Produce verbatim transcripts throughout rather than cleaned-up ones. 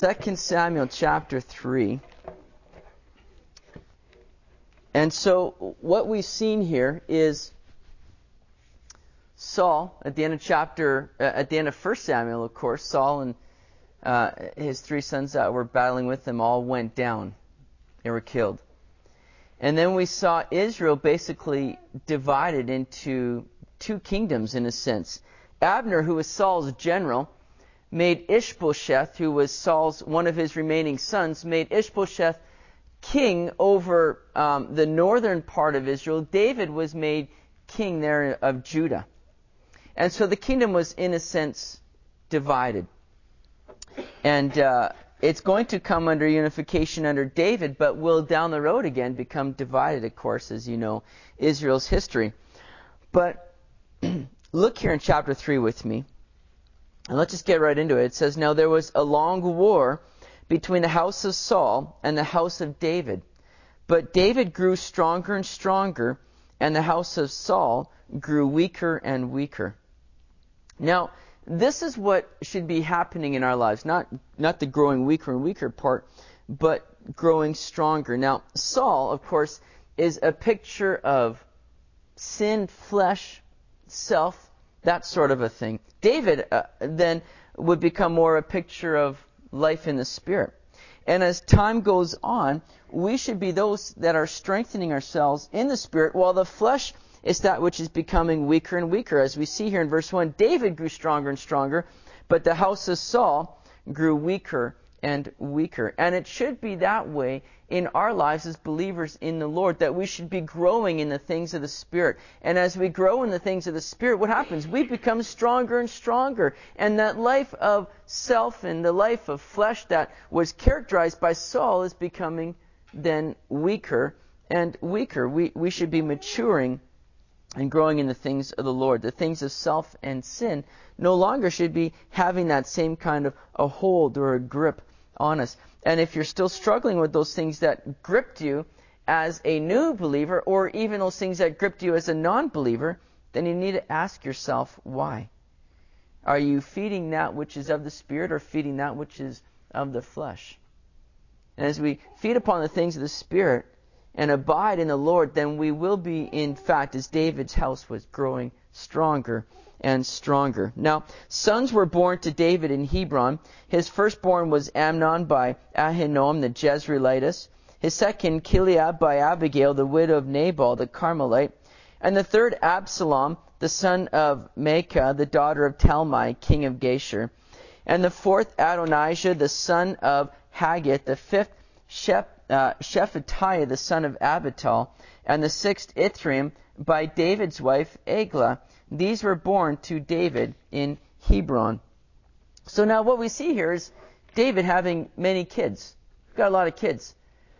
Second Samuel chapter three. And so what we've seen here is Saul at the end of chapter, uh, at the end of First Samuel, of course, Saul and uh, his three sons that were battling with him all went down. They were killed. And then we saw Israel basically divided into two kingdoms in a sense. Abner, who was Saul's general, made Ishbosheth, who was Saul's one of his remaining sons, made Ishbosheth king over um, the northern part of Israel. David was made king there of Judah. And so the kingdom was, in a sense, divided. And uh, it's going to come under unification under David, but will down the road again become divided, of course, as you know, Israel's history. But look here in chapter three with me. And let's just get right into it. It says, "Now there was a long war between the house of Saul and the house of David. But David grew stronger and stronger, and the house of Saul grew weaker and weaker." Now, this is what should be happening in our lives. Not, not the growing weaker and weaker part, but growing stronger. Now, Saul, of course, is a picture of sin, flesh, self, that sort of a thing. David, uh, then, would become more a picture of life in the Spirit. And as time goes on, we should be those that are strengthening ourselves in the Spirit, while the flesh is that which is becoming weaker and weaker. As we see here in verse one, David grew stronger and stronger, but the house of Saul grew weaker and weaker. And it should be that way in our lives as believers in the Lord, that we should be growing in the things of the Spirit. And as we grow in the things of the Spirit, what happens? We become stronger and stronger. And that life of self and the life of flesh that was characterized by Saul is becoming then weaker and weaker. We, we should be maturing and growing in the things of the Lord. The things of self and sin no longer should be having that same kind of a hold or a grip on us. And if you're still struggling with those things that gripped you as a new believer, or even those things that gripped you as a non-believer, then you need to ask yourself why. Are you feeding that which is of the Spirit, or feeding that which is of the flesh? And as we feed upon the things of the Spirit and abide in the Lord, then we will be, in fact, as David's house was growing stronger and stronger. Now, sons were born to David in Hebron. His firstborn was Amnon by Ahinoam the Jezreelitess. His second, Chileab by Abigail, the widow of Nabal the Carmelite. And the third, Absalom, the son of Maacah, the daughter of Talmai, king of Geshur. And the fourth, Adonijah, the son of Haggith. The fifth, Shep, uh, Shephatiah, the son of Abital. And the sixth, Ithream, by David's wife, Eglah. These were born to David in Hebron. So now what we see here is David having many kids. He's got a lot of kids.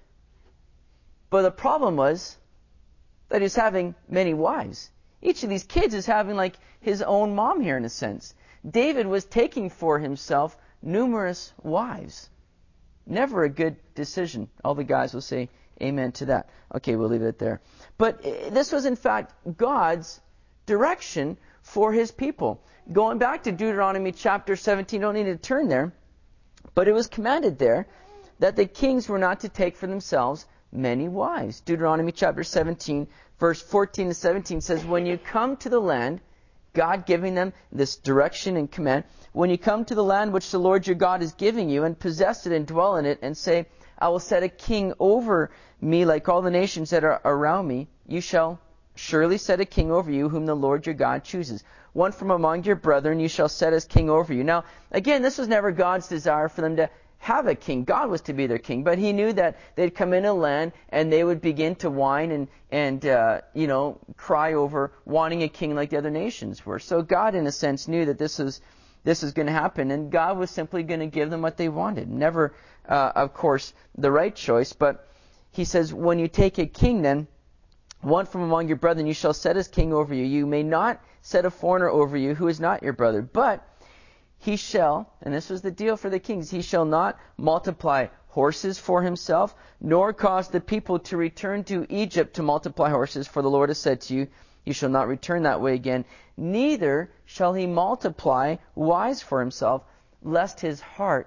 But the problem was that he's having many wives. Each of these kids is having like his own mom here in a sense. David was taking for himself numerous wives. Never a good decision. All the guys will say amen to that. Okay, we'll leave it there. But this was in fact God's direction for his people. Going back to Deuteronomy chapter seventeen, don't need to turn there, but it was commanded there that the kings were not to take for themselves many wives. Deuteronomy chapter seventeen, verse fourteen to seventeen says, "When you come to the land," God giving them this direction and command, "when you come to the land which the Lord your God is giving you, and possess it and dwell in it, and say, I will set a king over me like all the nations that are around me, you shall surely set a king over you whom the Lord your God chooses. One from among your brethren you shall set as king over you." Now, again, this was never God's desire for them to have a king. God was to be their king. But he knew that they'd come in a land and they would begin to whine and, and uh, you know, cry over wanting a king like the other nations were. So God, in a sense, knew that this was, this was going to happen. And God was simply going to give them what they wanted. Never, uh, of course, the right choice. But he says, when you take a king then, one from among your brethren you shall set as king over you. You may not set a foreigner over you who is not your brother. But he shall, and this was the deal for the kings, he shall not multiply horses for himself, nor cause the people to return to Egypt to multiply horses. For the Lord has said to you, you shall not return that way again. Neither shall he multiply wives for himself, lest his heart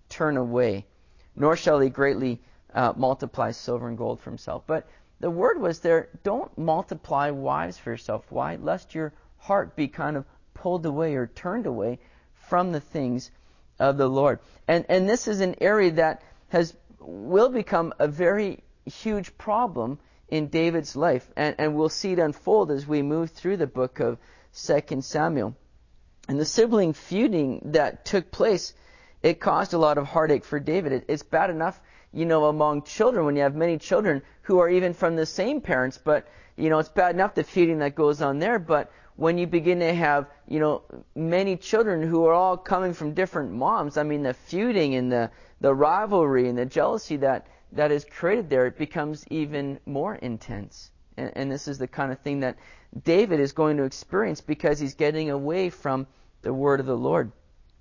turn away, nor shall he greatly uh, multiply silver and gold for himself. But the word was there, don't multiply wives for yourself. Why? Lest your heart be kind of pulled away or turned away from the things of the Lord. And and this is an area that has will become a very huge problem in David's life. And, and we'll see it unfold as we move through the book of Second Samuel. And the sibling feuding that took place, it caused a lot of heartache for David. It, it's bad enough, you know, among children when you have many children who are even from the same parents. But, you know, it's bad enough the feuding that goes on there. But when you begin to have, you know, many children who are all coming from different moms, I mean, the feuding and the, the rivalry and the jealousy that, that is created there, it becomes even more intense. And, and this is the kind of thing that David is going to experience because he's getting away from the word of the Lord.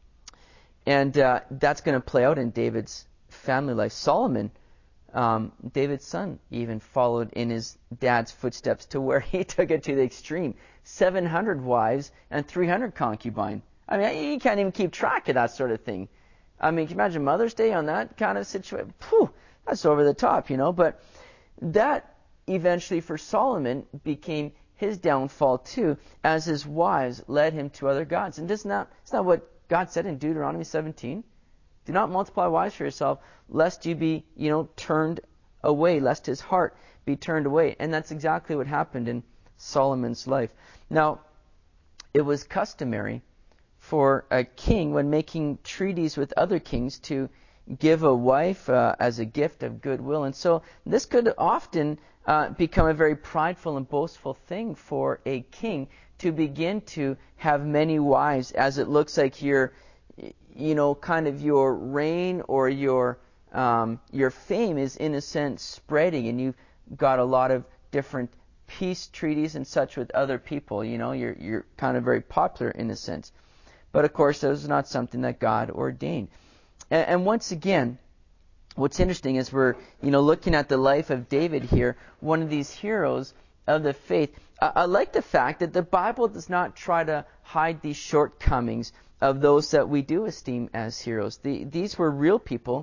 And uh, that's going to play out in David's family life. Solomon, um, David's son, even followed in his dad's footsteps to where he took it to the extreme. seven hundred wives and three hundred concubines. I mean, you can't even keep track of that sort of thing. I mean, can you imagine Mother's Day on that kind of situation? Phew, that's over the top, you know. But that eventually for Solomon became his downfall too, as his wives led him to other gods. And isn't that, isn't that what God said in Deuteronomy seventeen? Do not multiply wives for yourself, lest you be, you know, turned away, lest his heart be turned away. And that's exactly what happened in Solomon's life. Now, it was customary for a king, when making treaties with other kings, to give a wife uh, as a gift of goodwill. And so this could often uh, become a very prideful and boastful thing for a king to begin to have many wives, as it looks like your, you know, kind of your reign or your um, your fame is in a sense spreading, and you've got a lot of different peace treaties and such with other people. You know, you're you're kind of very popular in a sense. But of course, that was not something that God ordained. And, and once again, what's interesting is we're, you know, looking at the life of David here, one of these heroes of the faith. I, I like the fact that the Bible does not try to hide these shortcomings of those that we do esteem as heroes. The, these were real people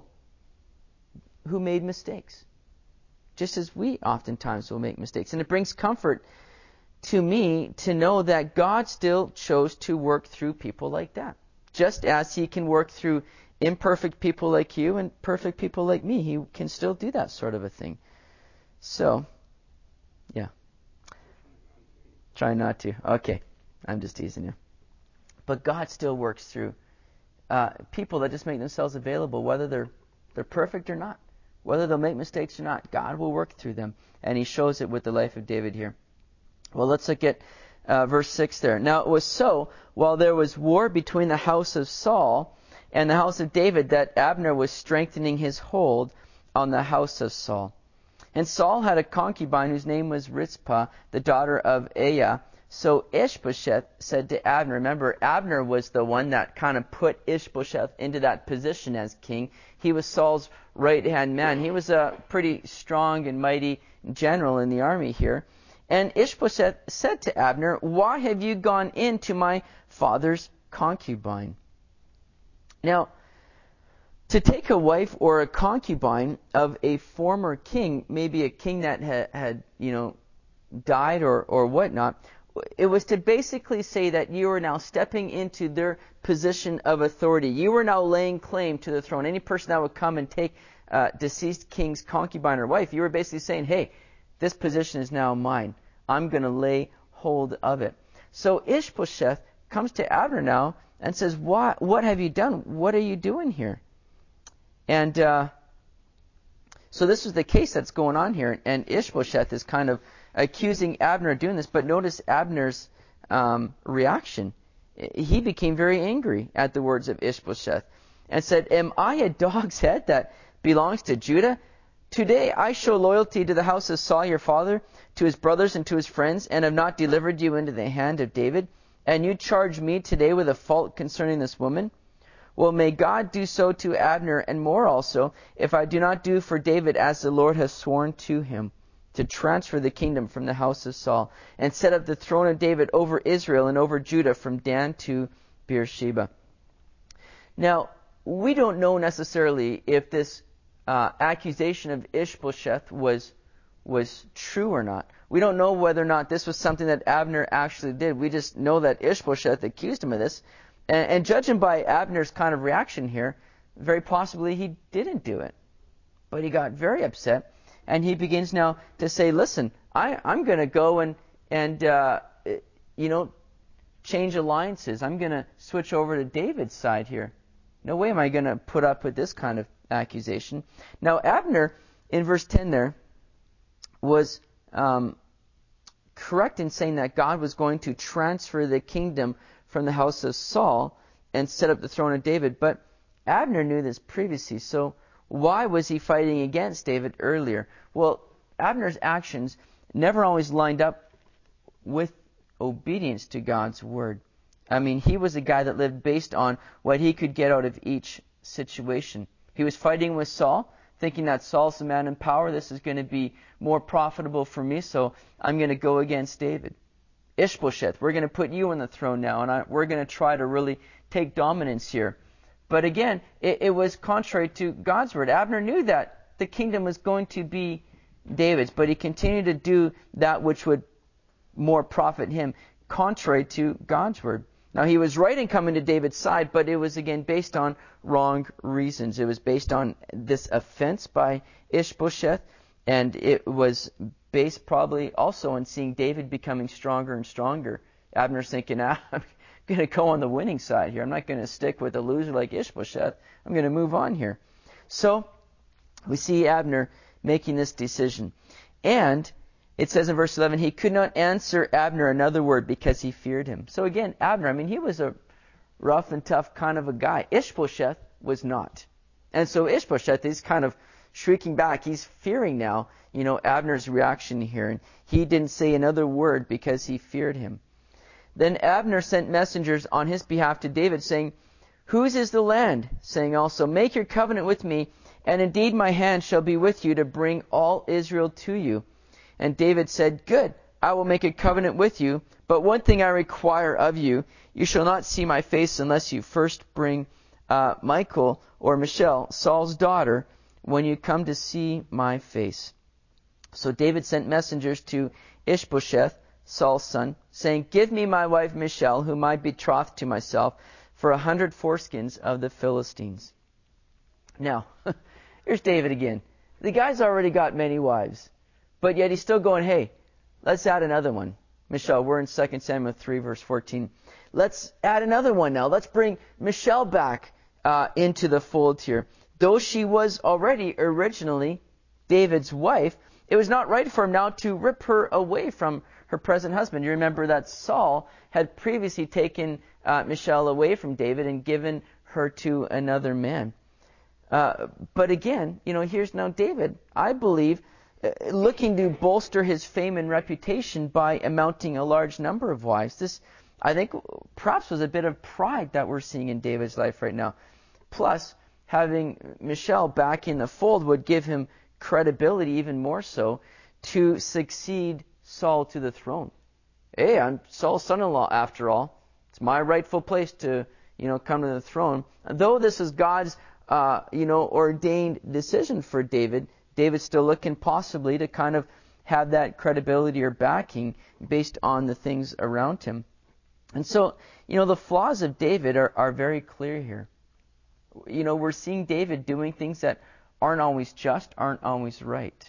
who made mistakes, just as we oftentimes will make mistakes. And it brings comfort to me to know that God still chose to work through people like that. Just as he can work through imperfect people like you and perfect people like me, he can still do that sort of a thing. So, yeah. Try not to. Okay. I'm just teasing you. But God still works through uh, people that just make themselves available, whether they're they're perfect or not, whether they'll make mistakes or not. God will work through them, and he shows it with the life of David here. Well, let's look at uh, verse six there. Now it was so, while there was war between the house of Saul and the house of David, that Abner was strengthening his hold on the house of Saul. And Saul had a concubine whose name was Rizpah, the daughter of Aiah. So Ishbosheth said to Abner, remember, Abner was the one that kind of put Ishbosheth into that position as king. He was Saul's right-hand man. He was a pretty strong and mighty general in the army here. And Ishbosheth said to Abner, why have you gone into my father's concubine? Now, to take a wife or a concubine of a former king, maybe a king that had, had you know, died or, or whatnot, it was to basically say that you are now stepping into their position of authority. You are now laying claim to the throne. Any person that would come and take uh, deceased king's concubine or wife, you were basically saying, hey, this position is now mine. I'm going to lay hold of it. So Ishbosheth comes to Abner now and says, what, what have you done? What are you doing here? And uh, so this is the case that's going on here. And Ishbosheth is kind of accusing Abner of doing this. But notice Abner's um, reaction. He became very angry at the words of Ishbosheth and said, am I a dog's head that belongs to Judah? Today I show loyalty to the house of Saul your father, to his brothers and to his friends, and have not delivered you into the hand of David. And you charge me today with a fault concerning this woman? Well, may God do so to Abner and more also, if I do not do for David as the Lord has sworn to him, to transfer the kingdom from the house of Saul, and set up the throne of David over Israel and over Judah from Dan to Beersheba. Now, we don't know necessarily if this uh, accusation of Ishbosheth was was true or not. We don't know whether or not this was something that Abner actually did. We just know that Ishbosheth accused him of this. And, and judging by Abner's kind of reaction here, very possibly he didn't do it. But he got very upset. And he begins now to say, listen, I, I'm going to go and, and uh, you know, change alliances. I'm going to switch over to David's side here. No way am I going to put up with this kind of accusation. Now, Abner, in verse ten there, was um, correct in saying that God was going to transfer the kingdom from the house of Saul and set up the throne of David. But Abner knew this previously, so why was he fighting against David earlier? Well, Abner's actions never always lined up with obedience to God's word. I mean, he was a guy that lived based on what he could get out of each situation. He was fighting with Saul, thinking that Saul's the man in power. This is going to be more profitable for me, so I'm going to go against David. Ishbosheth, we're going to put you on the throne now, and I, we're going to try to really take dominance here. But again, it, it was contrary to God's word. Abner knew that the kingdom was going to be David's, but he continued to do that which would more profit him, contrary to God's word. Now, he was right in coming to David's side, but it was, again, based on wrong reasons. It was based on this offense by Ishbosheth, and it was based probably also on seeing David becoming stronger and stronger. Abner's thinking, ah, I'm going to go on the winning side here. I'm not going to stick with a loser like Ishbosheth. I'm going to move on here. So, we see Abner making this decision. And it says in verse eleven, he could not answer Abner another word because he feared him. So again, Abner, I mean, he was a rough and tough kind of a guy. Ishbosheth was not. And so Ishbosheth is kind of shrieking back. He's fearing now, you know, Abner's reaction here. And he didn't say another word because he feared him. Then Abner sent messengers on his behalf to David, saying, whose is the land? Saying also, make your covenant with me, and indeed my hand shall be with you to bring all Israel to you. And David said, good, I will make a covenant with you, but one thing I require of you, you shall not see my face unless you first bring uh, Michal or Michal, Saul's daughter, when you come to see my face. So David sent messengers to Ishbosheth, Saul's son, saying, give me my wife Michal, whom I betrothed to myself, for a hundred foreskins of the Philistines. Now, here's David again. The guy's already got many wives. But yet he's still going, hey, let's add another one. Michal, we're in Second Samuel three, verse fourteen. Let's add another one now. Let's bring Michal back uh, into the fold here. Though she was already originally David's wife, it was not right for him now to rip her away from her present husband. You remember that Saul had previously taken uh, Michal away from David and given her to another man. Uh, but again, you know, here's now David, I believe, looking to bolster his fame and reputation by amounting a large number of wives. This, I think, perhaps was a bit of pride that we're seeing in David's life right now. Plus, having Michal back in the fold would give him credibility even more so to succeed Saul to the throne. Hey, I'm Saul's son-in-law after all. It's my rightful place to, you know, come to the throne. Though this is God's, uh, you know, ordained decision for David, David's still looking possibly to kind of have that credibility or backing based on the things around him. And so, you know, the flaws of David are, are very clear here. You know, we're seeing David doing things that aren't always just, aren't always right.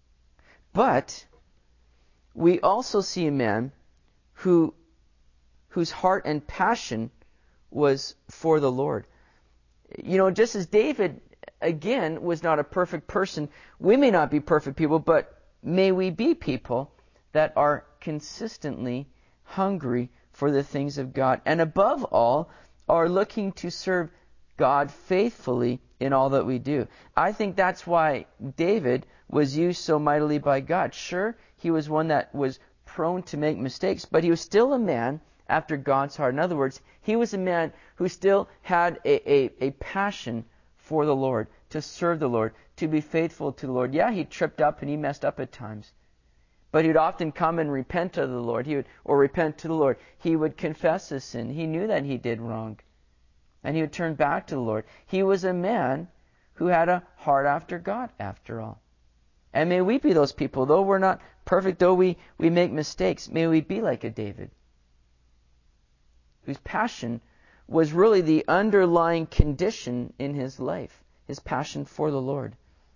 But we also see a man who whose heart and passion was for the Lord. You know, just as David, again, was not a perfect person, we may not be perfect people, but may we be people that are consistently hungry for the things of God, and above all, are looking to serve God faithfully in all that we do. I think that's why David was used so mightily by God. Sure, he was one that was prone to make mistakes, but he was still a man after God's heart. In other words, he was a man who still had a, a, a passion for the Lord, to serve the Lord, to be faithful to the Lord. Yeah, he tripped up and he messed up at times. But he would often come and repent to the Lord, he would, or repent to the Lord. He would confess his sin. He knew that he did wrong. and he would turn back to the Lord. He was a man who had a heart after God, after all. And may we be those people, though we're not perfect, though we, we make mistakes, may we be like a David, whose passion was really the underlying condition in his life, his passion for the Lord.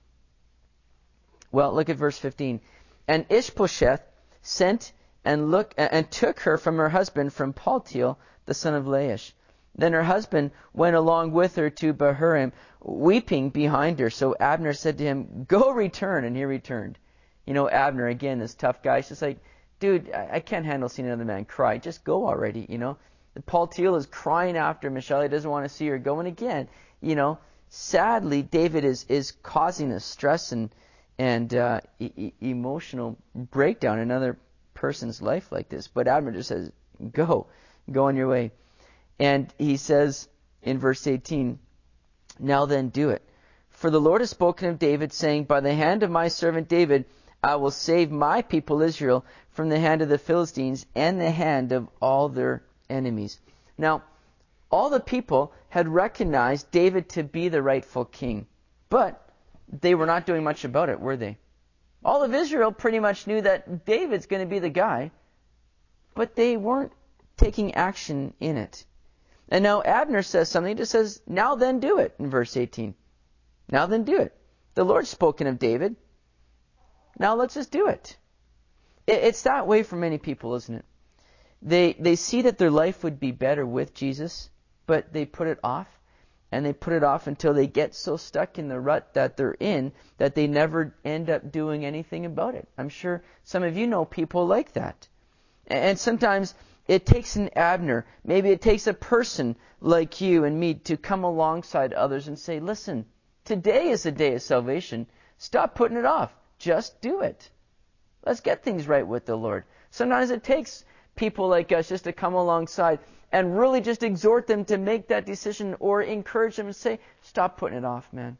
Well, look at verse fifteen. And Ishbosheth sent and look and took her from her husband from Paltiel, the son of Laish. Then her husband went along with her to Bahurim, weeping behind her. So Abner said to him, "Go return." And he returned. You know, Abner, again, this tough guy, he's just like, dude, I, I can't handle seeing another man cry. Just go already, you know. Paltiel is crying after Michal. He doesn't want to see her go. And again, you know, sadly, David is, is causing a stress and, and uh, e- emotional breakdown in another person's life like this. But Abner just says, go, go on your way. And he says in verse eighteen, "Now then do it. For the Lord has spoken of David, saying, By the hand of my servant David, I will save my people Israel from the hand of the Philistines and the hand of all their enemies." Now, all the people had recognized David to be the rightful king, but they were not doing much about it, were they? All of Israel pretty much knew that David's going to be the guy, but they weren't taking action in it. And now Abner says something. He just says, "Now then do it," in verse eighteen. Now then do it. The Lord's spoken of David. Now let's just do it. It's that way for many people, isn't it? They they see that their life would be better with Jesus, but they put it off, and they put it off until they get so stuck in the rut that they're in that they never end up doing anything about it. I'm sure some of you know people like that. And sometimes it takes an Abner, maybe it takes a person like you and me to come alongside others and say, listen, today is the day of salvation. Stop putting it off. Just do it. Let's get things right with the Lord. Sometimes it takes people like us just to come alongside and really just exhort them to make that decision or encourage them and say, stop putting it off, man.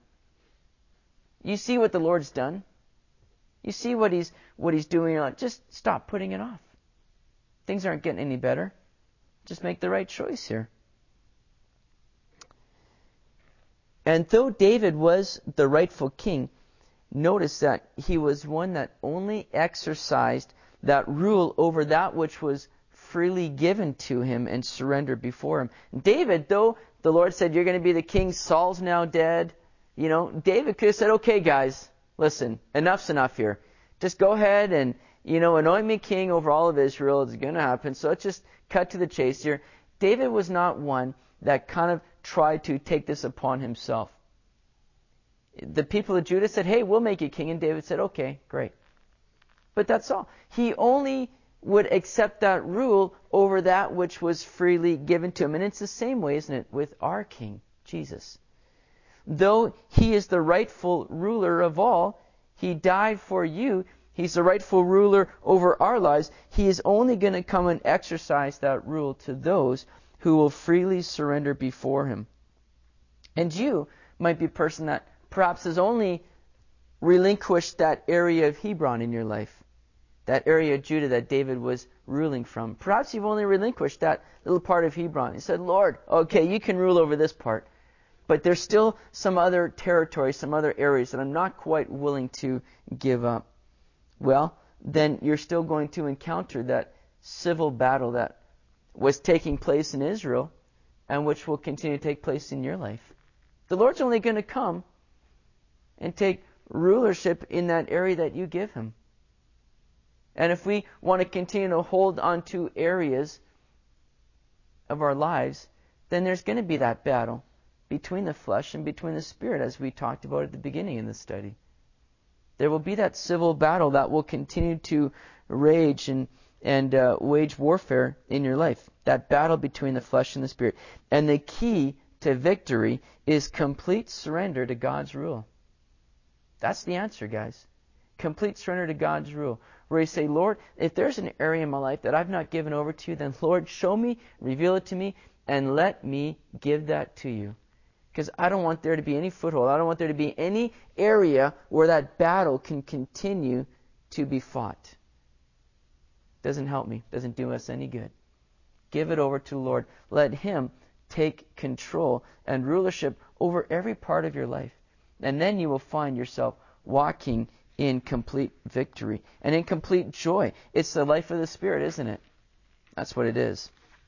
You see what the Lord's done? You see what he's what he's doing on. Just stop putting it off. Things aren't getting any better. Just make the right choice here. And though David was the rightful king, notice that he was one that only exercised that rule over that which was freely given to him and surrendered before him. David, though the Lord said, you're going to be the king, Saul's now dead, you know, David could have said, okay, guys, listen, enough's enough here. Just go ahead and, you know, anoint me king over all of Israel. It's going to happen. So let's just cut to the chase here. David was not one that kind of tried to take this upon himself. The people of Judah said, hey, we'll make you king. And David said, okay, great. But that's all. He only would accept that rule over that which was freely given to him. And it's the same way, isn't it, with our King, Jesus. Though he is the rightful ruler of all, he died for you. He's the rightful ruler over our lives. He is only going to come and exercise that rule to those who will freely surrender before him. And you might be a person that perhaps has only relinquished that area of Hebron in your life, that area of Judah that David was ruling from. Perhaps you've only relinquished that little part of Hebron. You said, Lord, okay, you can rule over this part, but there's still some other territory, some other areas that I'm not quite willing to give up. Well, then you're still going to encounter that civil battle that was taking place in Israel and which will continue to take place in your life. The Lord's only going to come and take rulership in that area that you give him. And if we want to continue to hold on to areas of our lives, then there's going to be that battle between the flesh and between the spirit, as we talked about at the beginning in the study. There will be that civil battle that will continue to rage and, and uh, wage warfare in your life. That battle between the flesh and the spirit. And the key to victory is complete surrender to God's rule. That's the answer, guys. Complete surrender to God's rule. Where you say, Lord, if there's an area in my life that I've not given over to you, then Lord, show me, reveal it to me, and let me give that to you. Because I don't want there to be any foothold. I don't want there to be any area where that battle can continue to be fought. Doesn't help me. Doesn't do us any good. Give it over to the Lord. Let him take control and rulership over every part of your life. And then you will find yourself walking in complete victory and in complete joy. It's the life of the Spirit, isn't it? That's what it is.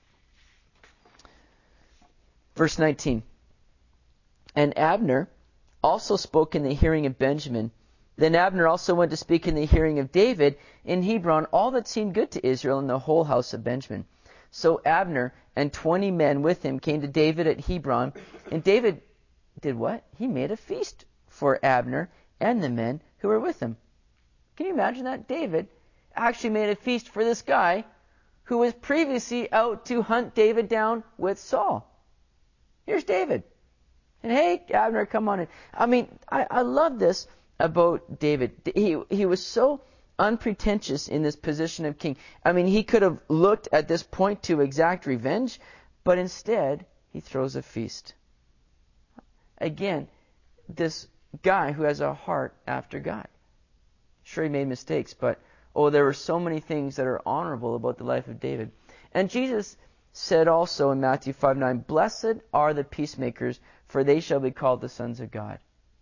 Verse nineteen. And Abner also spoke in the hearing of Benjamin. Then Abner also went to speak in the hearing of David in Hebron all that seemed good to Israel and the whole house of Benjamin. So Abner and twenty men with him came to David at Hebron. And David did what? He made a feast for Abner and the men who were with him. Can you imagine that? David actually made a feast for this guy who was previously out to hunt David down with Saul. Here's David. And hey, Abner, come on in. I mean, I, I love this about David. He he was so unpretentious in this position of king. I mean, he could have looked at this point to exact revenge, but instead he throws a feast. Again, this guy who has a heart after God. Sure, he made mistakes, but oh, there were so many things that are honorable about the life of David. And Jesus said also in Matthew five nine, "Blessed are the peacemakers, for they shall be called the sons of God."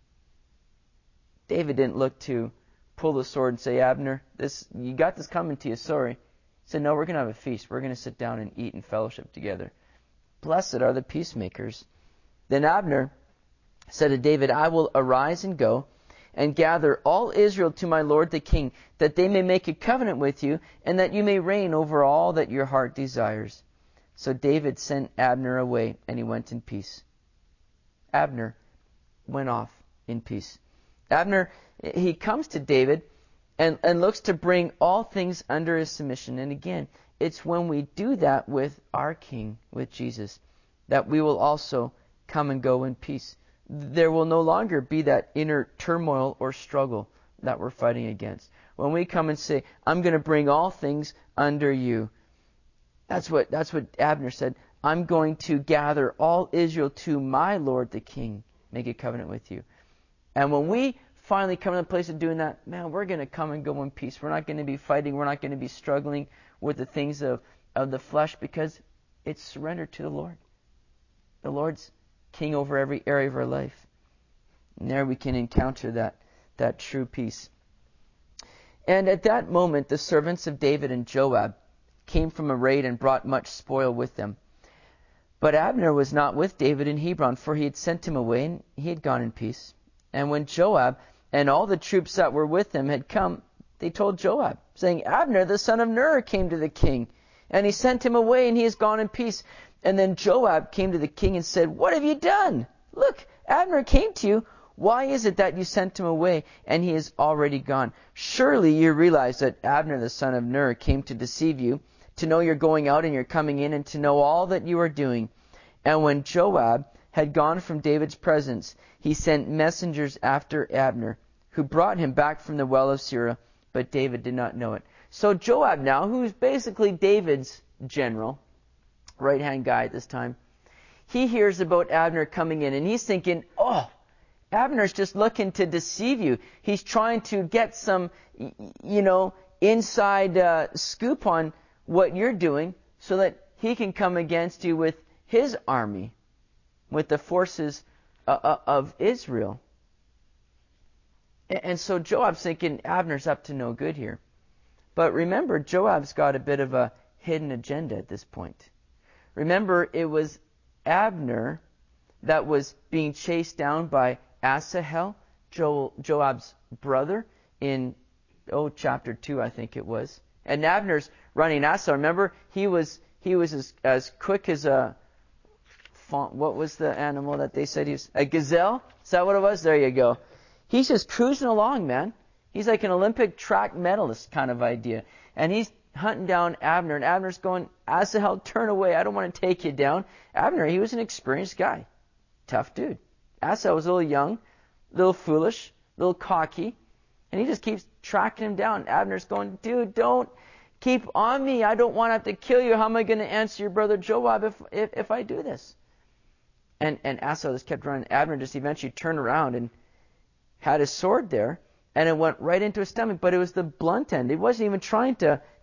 David didn't look to pull the sword and say, "Abner, this you got this coming to you, sorry." He said, "No, we're going to have a feast. We're going to sit down and eat and fellowship together. Blessed are the peacemakers." Then Abner said to David, "I will arise and go and gather all Israel to my lord the king, that they may make a covenant with you, and that you may reign over all that your heart desires." So David sent Abner away, and he went in peace. Abner went off in peace. Abner, he comes to David and, and looks to bring all things under his submission. And again, it's when we do that with our King, with Jesus, that we will also come and go in peace. There will no longer be that inner turmoil or struggle that we're fighting against. When we come and say, "I'm going to bring all things under you," that's what that's what Abner said. "I'm going to gather all Israel to my Lord the King, make a covenant with you." And when we finally come to the place of doing that, man, we're going to come and go in peace. We're not going to be fighting. We're not going to be struggling with the things of, of the flesh, because it's surrendered to the Lord. The Lord's king over every area of our life. And there we can encounter that, that true peace. And at that moment, the servants of David and Joab came from a raid and brought much spoil with them. But Abner was not with David in Hebron, for he had sent him away, and he had gone in peace. And when Joab and all the troops that were with him had come, they told Joab, saying, "Abner, the son of Ner, came to the king, and he sent him away, and he has gone in peace." And then Joab came to the king and said, "What have you done? Look, Abner came to you. Why is it that you sent him away, and he is already gone? Surely you realize that Abner, the son of Ner, came to deceive you, to know you're going out and you're coming in, and to know all that you are doing." And when Joab had gone from David's presence, he sent messengers after Abner, who brought him back from the well of Sirah, but David did not know it. So Joab now, who's basically David's general, right-hand guy at this time, he hears about Abner coming in, and he's thinking, "Oh, Abner's just looking to deceive you. He's trying to get some, you know, inside uh, scoop on what you're doing so that he can come against you with his army, with the forces uh, of Israel." And so Joab's thinking Abner's up to no good here. But remember, Joab's got a bit of a hidden agenda at this point. Remember, it was Abner that was being chased down by Asahel, jo- Joab's brother, in, oh, chapter two, I think it was. And Abner's running Asahel. Remember, he was he was as, as quick as a, what was the animal that they said he was? A gazelle? Is that what it was? There you go. He's just cruising along, man. He's like an Olympic track medalist kind of idea. And he's hunting down Abner, and Abner's going, "Asahel, turn away. I don't want to take you down." Abner, he was an experienced guy. Tough dude. Asahel was a little young, a little foolish, a little cocky, and he just keeps tracking him down. Abner's going, "Dude, don't keep on me. I don't want to have to kill you. How am I going to answer your brother Joab if if, if I do this?" And, and Asahel just kept running. Abner just eventually turned around and had his sword there, and it went right into his stomach, but it was the blunt end. It wasn't even trying to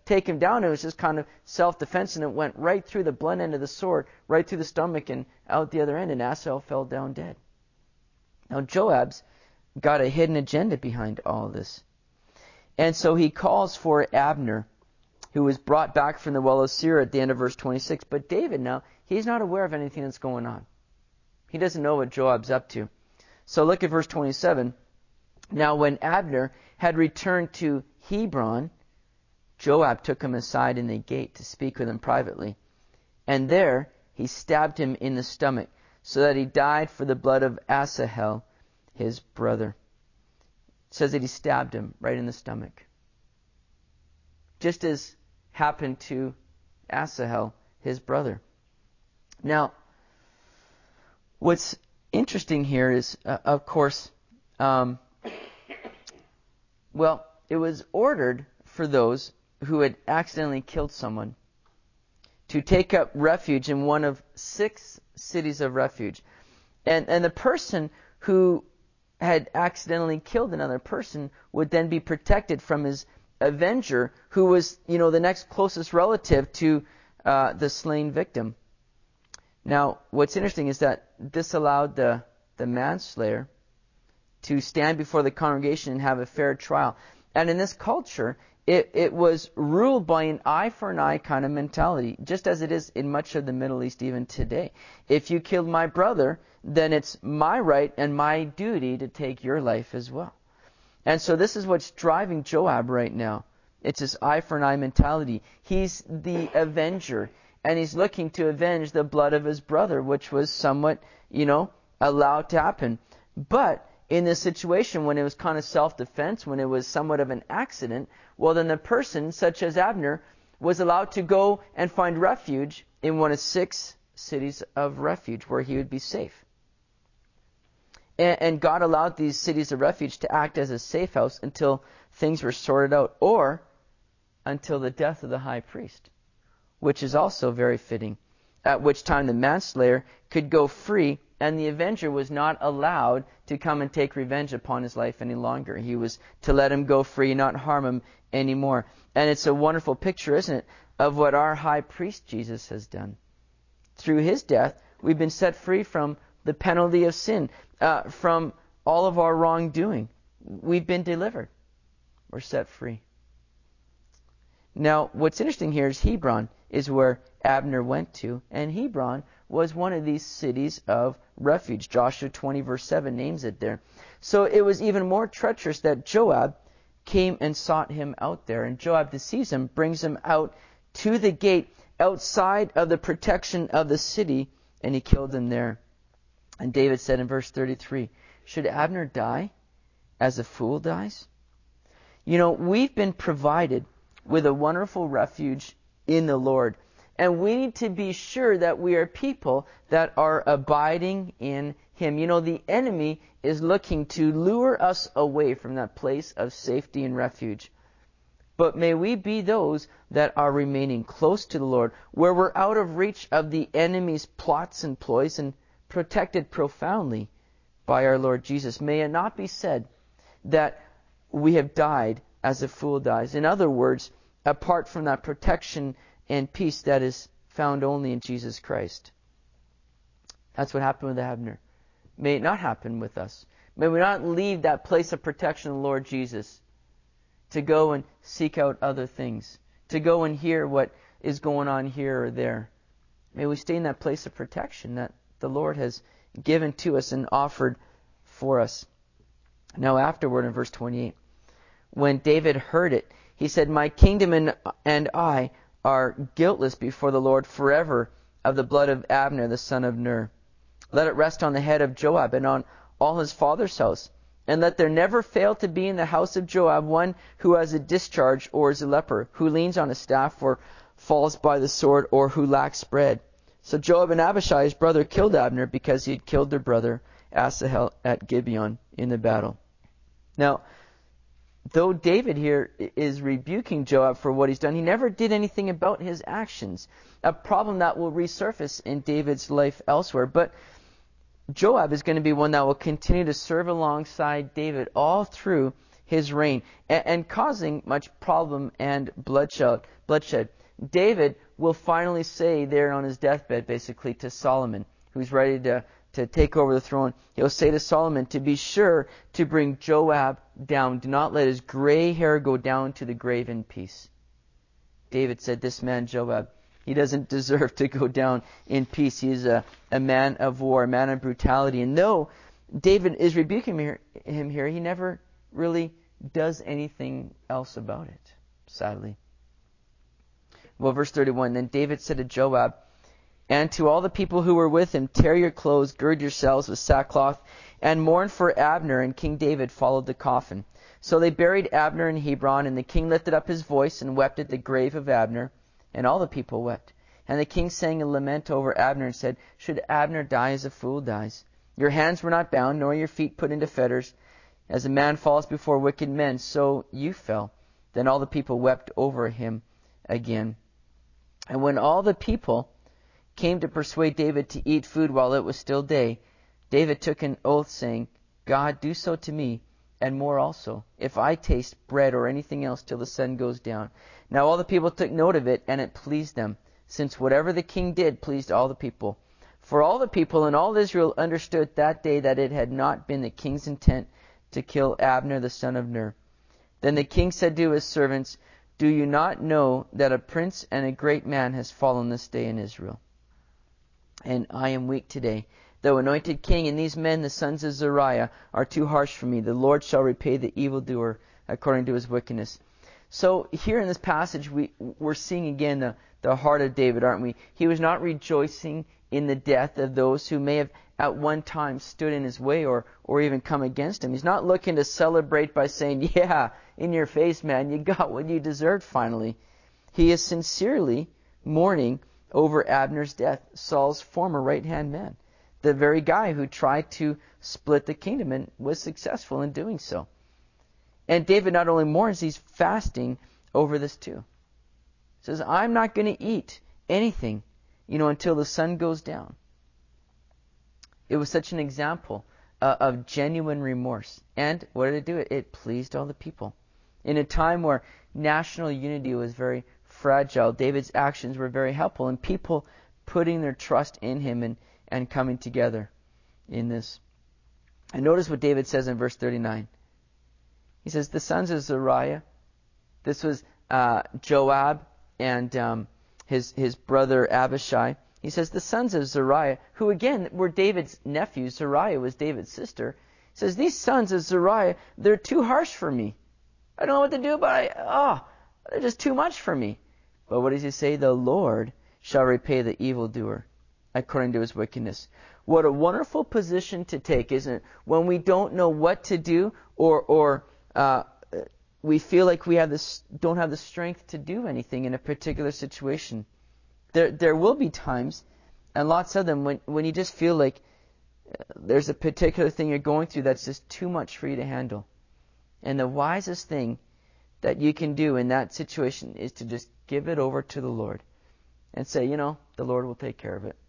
take him down. It was just kind of self-defense, and it went right through the blunt end of the sword, right through the stomach and out the other end, and Asahel fell down dead. Now Joab's got a hidden agenda behind all of this. And so he calls for Abner, who was brought back from the well of Sirah at the end of verse twenty-six. But David now, he's not aware of anything that's going on. He doesn't know what Joab's up to. So look at verse twenty-seven. Now when Abner had returned to Hebron, Joab took him aside in the gate to speak with him privately. And there he stabbed him in the stomach, so that he died for the blood of Asahel, his brother. It says that he stabbed him right in the stomach. Just as happened to Asahel, his brother. Now, what's interesting here is, uh, of course, um, well, it was ordered for those who had accidentally killed someone to take up refuge in one of six cities of refuge. And, and the person who had accidentally killed another person would then be protected from his avenger, who was, you know, the next closest relative to uh, the slain victim. Now, what's interesting is that this allowed the, the manslayer to stand before the congregation and have a fair trial. And in this culture, it, it was ruled by an eye for an eye kind of mentality, just as it is in much of the Middle East even today. If you killed my brother, then it's my right and my duty to take your life as well. And so this is what's driving Joab right now. It's this eye for an eye mentality. He's the avenger, and he's looking to avenge the blood of his brother, which was somewhat, you know, allowed to happen. But in this situation, when it was kind of self-defense, when it was somewhat of an accident, well, then the person, such as Abner, was allowed to go and find refuge in one of six cities of refuge where he would be safe. And, and God allowed these cities of refuge to act as a safe house until things were sorted out, or until the death of the high priest, which is also very fitting, at which time the manslayer could go free, and the avenger was not allowed to come and take revenge upon his life any longer. He was to let him go free, not harm him anymore. And it's a wonderful picture, isn't it, of what our high priest Jesus has done. Through his death, we've been set free from the penalty of sin, uh, from all of our wrongdoing. We've been delivered. We're set free. Now, what's interesting here is Hebron is where Abner went to, and Hebron was one of these cities of refuge. Joshua twenty verse seven names it there. So it was even more treacherous that Joab came and sought him out there. And Joab deceives him, brings him out to the gate outside of the protection of the city, and he killed him there. And David said in verse thirty-three, should Abner die as a fool dies? You know, we've been provided with a wonderful refuge in the Lord. And we need to be sure that we are people that are abiding in Him. You know, the enemy is looking to lure us away from that place of safety and refuge. But may we be those that are remaining close to the Lord, where we're out of reach of the enemy's plots and ploys and protected profoundly by our Lord Jesus. May it not be said that we have died as a fool dies. In other words, apart from that protection and peace that is found only in Jesus Christ. That's what happened with Abner. May it not happen with us. May we not leave that place of protection of the Lord Jesus to go and seek out other things, to go and hear what is going on here or there. May we stay in that place of protection that the Lord has given to us and offered for us. Now afterward in verse twenty-eight, when David heard it, he said, my kingdom and, and I are guiltless before the Lord forever of the blood of Abner, the son of Ner. Let it rest on the head of Joab and on all his father's house. And let there never fail to be in the house of Joab one who has a discharge or is a leper, who leans on a staff or falls by the sword, or who lacks bread. So Joab and Abishai, his brother, killed Abner because he had killed their brother Asahel at Gibeon in the battle. Now, though David here is rebuking Joab for what he's done, he never did anything about his actions. A problem that will resurface in David's life elsewhere. But Joab is going to be one that will continue to serve alongside David all through his reign, and, and causing much problem and bloodshed. Bloodshed. David will finally say there on his deathbed, basically, to Solomon, who's ready to, to take over the throne, he'll say to Solomon to be sure to bring Joab down. Do not let his gray hair go down to the grave in peace. David said, this man Joab, he doesn't deserve to go down in peace. He is a, a man of war, a man of brutality. And though David is rebuking him here, him here, he never really does anything else about it, sadly. Well, verse thirty-one, then David said to Joab and to all the people who were with him, tear your clothes, gird yourselves with sackcloth, and mourn for Abner. And King David followed the coffin. So they buried Abner in Hebron, and the king lifted up his voice and wept at the grave of Abner, and all the people wept. And the king sang a lament over Abner and said, should Abner die as a fool dies? Your hands were not bound, nor your feet put into fetters. As a man falls before wicked men, so you fell. Then all the people wept over him again. And when all the people came to persuade David to eat food while it was still day, David took an oath, saying, God, do so to me, and more also, if I taste bread or anything else till the sun goes down. Now all the people took note of it, and it pleased them, since whatever the king did pleased all the people. For all the people and all Israel understood that day that it had not been the king's intent to kill Abner the son of Ner. Then the king said to his servants, do you not know that a prince and a great man has fallen this day in Israel? And I am weak today. Though anointed king, and these men, the sons of Zeruiah, are too harsh for me. The Lord shall repay the evildoer according to his wickedness. So here in this passage, we, we're seeing again the, the heart of David, aren't we? He was not rejoicing in the death of those who may have at one time stood in his way or, or even come against him. He's not looking to celebrate by saying, yeah, in your face, man, you got what you deserved finally. He is sincerely mourning over Abner's death, Saul's former right-hand man, the very guy who tried to split the kingdom and was successful in doing so. And David not only mourns, he's fasting over this too. He says, I'm not going to eat anything, you know, until the sun goes down. It was such an example uh, of genuine remorse. And what did it do? It, it pleased all the people. In a time where national unity was very fragile, David's actions were very helpful, and people putting their trust in him and, and coming together in this. And notice what David says in verse thirty-nine. He says, the sons of Zeruiah, this was uh, Joab and um, his, his brother Abishai. He says, the sons of Zeruiah, who again were David's nephews, Zeruiah was David's sister. He says, these sons of Zeruiah, they're too harsh for me. I don't know what to do, but I, oh, they're just too much for me. But what does he say? The Lord shall repay the evildoer according to his wickedness. What a wonderful position to take, isn't it? When we don't know what to do, or or uh, we feel like we have this, don't have the strength to do anything in a particular situation. There there will be times, and lots of them, when, when you just feel like there's a particular thing you're going through that's just too much for you to handle. And the wisest thing that you can do in that situation is to just give it over to the Lord and say, you know, the Lord will take care of it.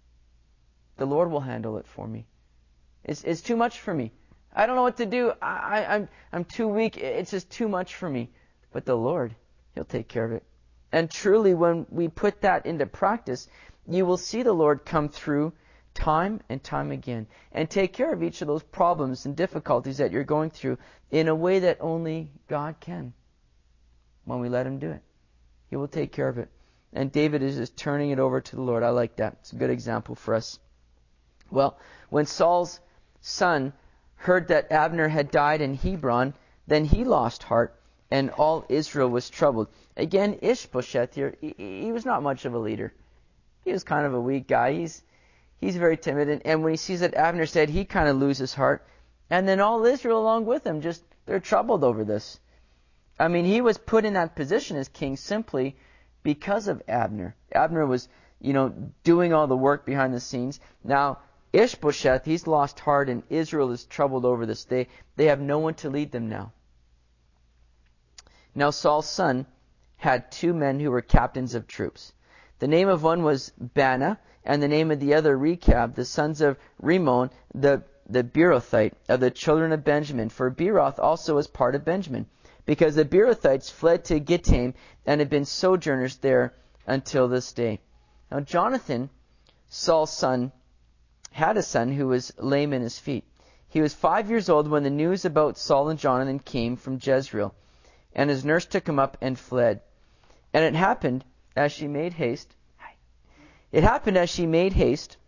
The Lord will handle it for me. It's it's too much for me. I don't know what to do. I, I, I'm I'm too weak. It's just too much for me. But the Lord, He'll take care of it. And truly, when we put that into practice, you will see the Lord come through time and time again and take care of each of those problems and difficulties that you're going through in a way that only God can when we let Him do it. He will take care of it. And David is just turning it over to the Lord. I like that. It's a good example for us. Well, when Saul's son heard that Abner had died in Hebron, then he lost heart, and all Israel was troubled. Again, Ishbosheth here, he, he was not much of a leader. He was kind of a weak guy. He's he's very timid, and, and when he sees that Abner's dead, he kind of loses heart. And then all Israel along with him, just they're troubled over this. I mean, he was put in that position as king simply because of Abner. Abner was, you know, doing all the work behind the scenes. Now, Ishbosheth, he's lost heart, and Israel is troubled over this. They they have no one to lead them now. Now Saul's son had two men who were captains of troops. The name of one was Bana, and the name of the other Rechab, the sons of Rimmon the the Beerothite of the children of Benjamin, for Beeroth also was part of Benjamin, because the Beerothites fled to Gittaim and had been sojourners there until this day. Now Jonathan, Saul's son, had a son who was lame in his feet. He was five years old when the news about Saul and Jonathan came from Jezreel, and his nurse took him up and fled. And it happened as she made haste. It happened as she made haste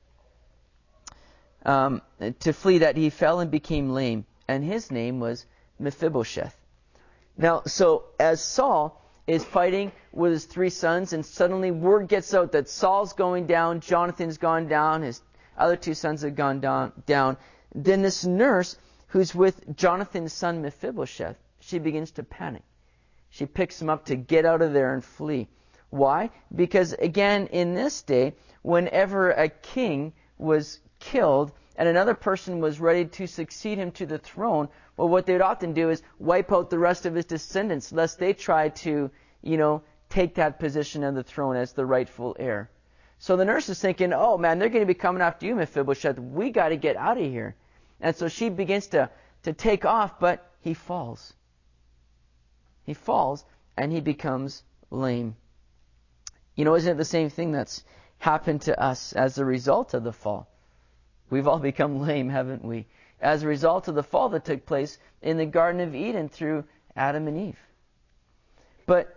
um, to flee that he fell and became lame, and his name was Mephibosheth. Now, so as Saul is fighting with his three sons, and suddenly word gets out that Saul's going down, Jonathan's gone down, his other two sons have gone down, down. Then this nurse who's with Jonathan's son Mephibosheth, she begins to panic. She picks him up to get out of there and flee. Why? Because again, in this day, whenever a king was killed and another person was ready to succeed him to the throne, well, what they would often do is wipe out the rest of his descendants, lest they try to, you know, take that position of the throne as the rightful heir. So the nurse is thinking, oh man, they're going to be coming after you, Mephibosheth. We got to get out of here. And so she begins to, to take off, but he falls. He falls, and he becomes lame. You know, isn't it the same thing that's happened to us as a result of the fall? We've all become lame, haven't we? As a result of the fall that took place in the Garden of Eden through Adam and Eve. But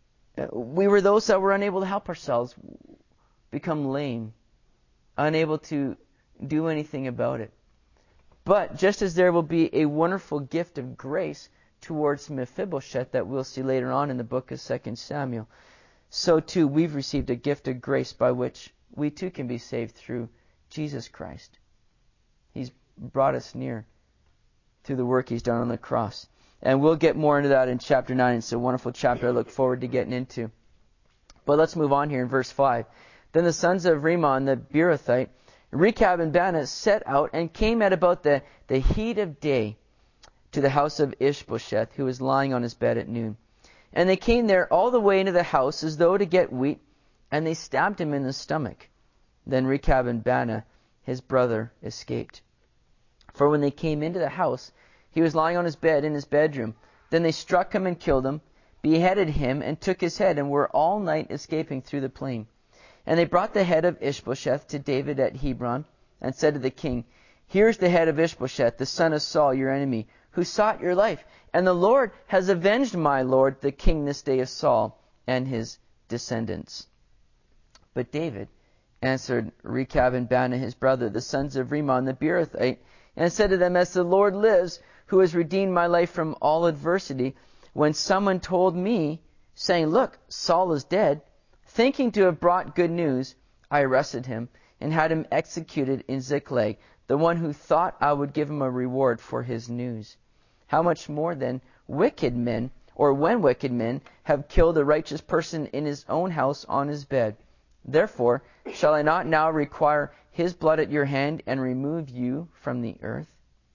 we were those that were unable to help ourselves become lame, unable to do anything about it. But just as there will be a wonderful gift of grace towards Mephibosheth that we'll see later on in the book of Second Samuel, so too we've received a gift of grace by which we too can be saved through Jesus Christ. He's brought us near through the work He's done on the cross. And we'll get more into that in chapter nine. It's a wonderful chapter I look forward to getting into. But let's move on here in verse five. Then the sons of Rimmon the Beerothite, Rechab and Baanah, set out and came at about the, the heat of day to the house of Ishbosheth, who was lying on his bed at noon. And they came there all the way into the house as though to get wheat, and they stabbed him in the stomach. Then Rechab and Baanah, his brother, escaped. For when they came into the house, he was lying on his bed in his bedroom. Then they struck him and killed him, beheaded him, and took his head, and were all night escaping through the plain. And they brought the head of Ishbosheth to David at Hebron, and said to the king, Here is the head of Ishbosheth, the son of Saul, your enemy, who sought your life. And the Lord has avenged my lord the king this day of Saul and his descendants. But David answered Rechab and Baanah his brother, the sons of Rimmon the Beerothite, and said to them, As the Lord lives, who has redeemed my life from all adversity, when someone told me, saying, Look, Saul is dead, thinking to have brought good news, I arrested him and had him executed in Ziklag, the one who thought I would give him a reward for his news. How much more then wicked men, or when wicked men, have killed a righteous person in his own house on his bed? Therefore, shall I not now require his blood at your hand and remove you from the earth?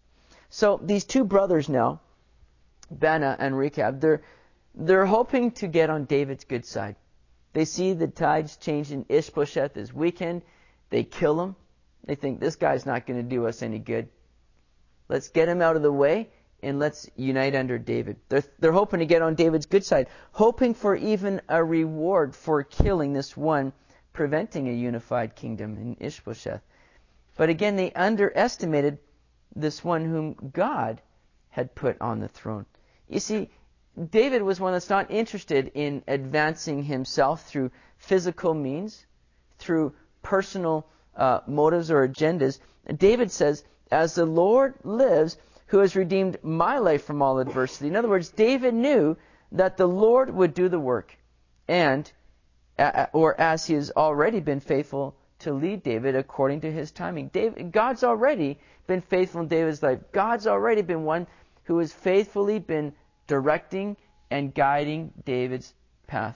So these two brothers now, Baanah and Rechab, they're, they're hoping to get on David's good side. They see the tides changing. Ishbosheth is weakened. They kill him. They think this guy's not going to do us any good. Let's get him out of the way and let's unite under David. They're, they're hoping to get on David's good side, hoping for even a reward for killing this one, preventing a unified kingdom in Ishbosheth. But again, they underestimated this one whom God had put on the throne. You see, David was one that's not interested in advancing himself through physical means, through personal uh, motives or agendas. David says, As the Lord lives, who has redeemed my life from all adversity. In other words, David knew that the Lord would do the work, and uh, or as he has already been faithful to lead David according to his timing. David, God's already been faithful in David's life. God's already been one who has faithfully been directing and guiding David's path.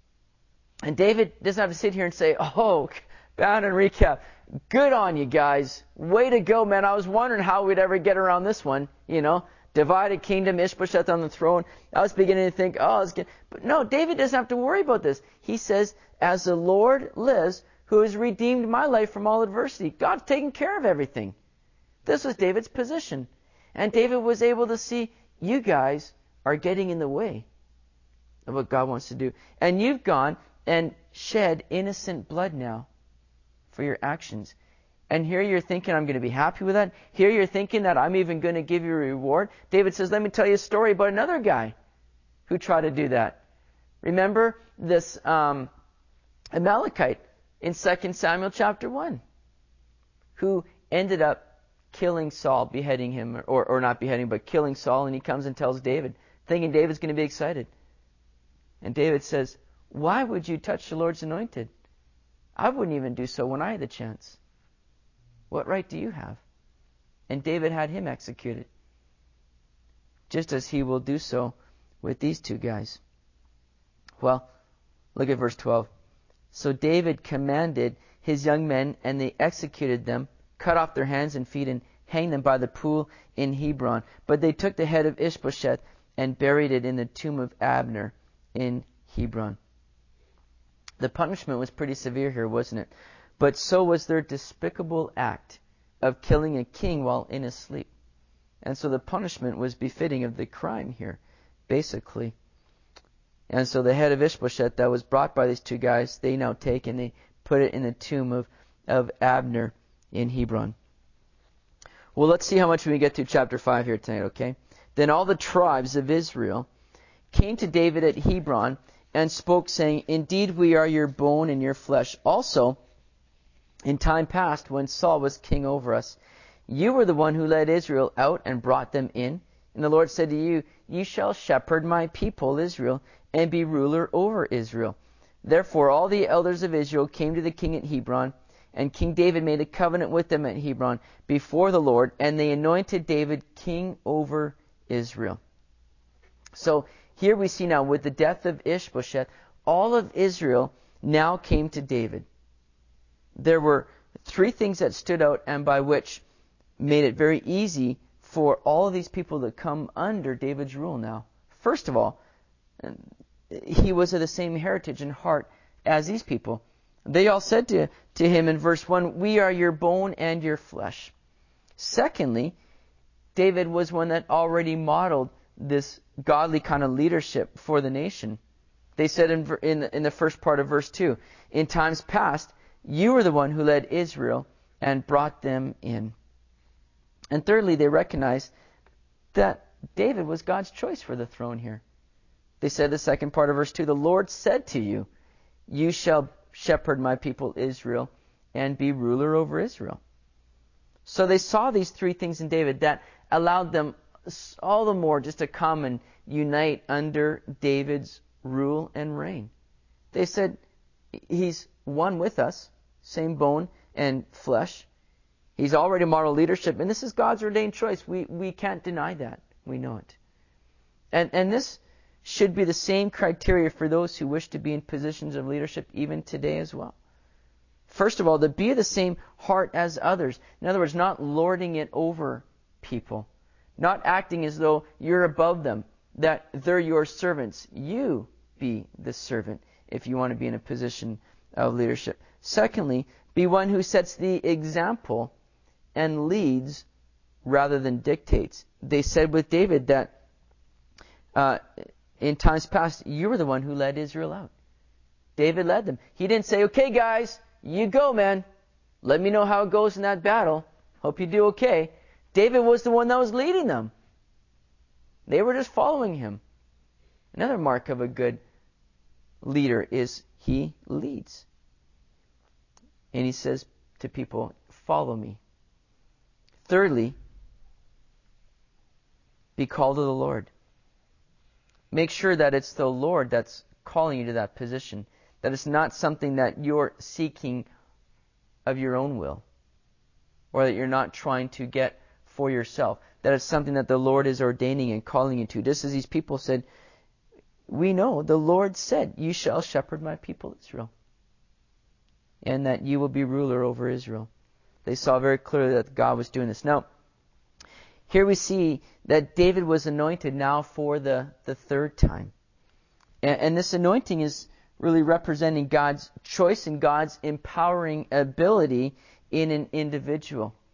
And David doesn't have to sit here and say, oh, Baanah and Rechab, good on you guys. Way to go, man. I was wondering how we'd ever get around this one. You know, divided kingdom, Ishbosheth on the throne. I was beginning to think, oh, it's good. But no, David doesn't have to worry about this. He says, as the Lord lives, who has redeemed my life from all adversity. God's taking care of everything. This was David's position. And David was able to see, you guys are getting in the way of what God wants to do. And you've gone and shed innocent blood now for your actions. And here you're thinking, I'm going to be happy with that. Here you're thinking that I'm even going to give you a reward. David says, let me tell you a story about another guy who tried to do that. Remember this um, Amalekite in Second Samuel chapter one, who ended up killing Saul, beheading him, or, or not beheading, but killing Saul, and he comes and tells David, thinking David's going to be excited. And David says, why would you touch the Lord's anointed? I wouldn't even do so when I had the chance. What right do you have? And David had him executed, just as he will do so with these two guys. Well, look at verse twelve. So David commanded his young men, and they executed them, cut off their hands and feet, and hanged them by the pool in Hebron. But they took the head of Ishbosheth and buried it in the tomb of Abner in Hebron. The punishment was pretty severe here, wasn't it? But so was their despicable act of killing a king while in his sleep. And so the punishment was befitting of the crime here, basically. And so the head of Ishbosheth that was brought by these two guys, they now take and they put it in the tomb of, of Abner in Hebron. Well, let's see how much we can get to chapter five here tonight, okay? Then all the tribes of Israel came to David at Hebron and spoke, saying, indeed we are your bone and your flesh. Also, in time past, when Saul was king over us, you were the one who led Israel out and brought them in. And the Lord said to you, you shall shepherd my people Israel, and be ruler over Israel. Therefore all the elders of Israel came to the king at Hebron, and King David made a covenant with them at Hebron before the Lord, and they anointed David king over Israel. So here we see now, with the death of Ishbosheth, all of Israel now came to David. There were three things that stood out, and by which made it very easy for all of these people to come under David's rule now. First of all, he was of the same heritage and heart as these people. They all said to, to him in verse one, we are your bone and your flesh. Secondly, David was one that already modeled this godly kind of leadership for the nation. They said in, in, in the first part of verse two, in times past, you were the one who led Israel and brought them in. And thirdly, they recognized that David was God's choice for the throne here. They said the second part of verse two, the Lord said to you, you shall shepherd my people Israel and be ruler over Israel. So they saw these three things in David that allowed them all the more just to come and unite under David's rule and reign. They said, he's one with us, same bone and flesh. He's already modeled leadership, and this is God's ordained choice. We we can't deny that. We know it. And and this should be the same criteria for those who wish to be in positions of leadership even today as well. First of all, to be of the same heart as others. In other words, not lording it over people. Not acting as though you're above them, that they're your servants. You be the servant if you want to be in a position of leadership. Secondly, be one who sets the example and leads rather than dictates. They said with David that uh, in times past, you were the one who led Israel out. David led them. He didn't say, okay guys, you go man. Let me know how it goes in that battle. Hope you do okay. David was the one that was leading them. They were just following him. Another mark of a good leader is he leads. And he says to people, follow me. Thirdly, be called to the Lord. Make sure that it's the Lord that's calling you to that position. That it's not something that you're seeking of your own will. Or that you're not trying to get for yourself. That it's something that the Lord is ordaining and calling you to. Just as these people said, we know the Lord said, you shall shepherd my people Israel. And that you will be ruler over Israel. They saw very clearly that God was doing this. Now, here we see that David was anointed now for the, the third time. And, and this anointing is really representing God's choice and God's empowering ability in an individual.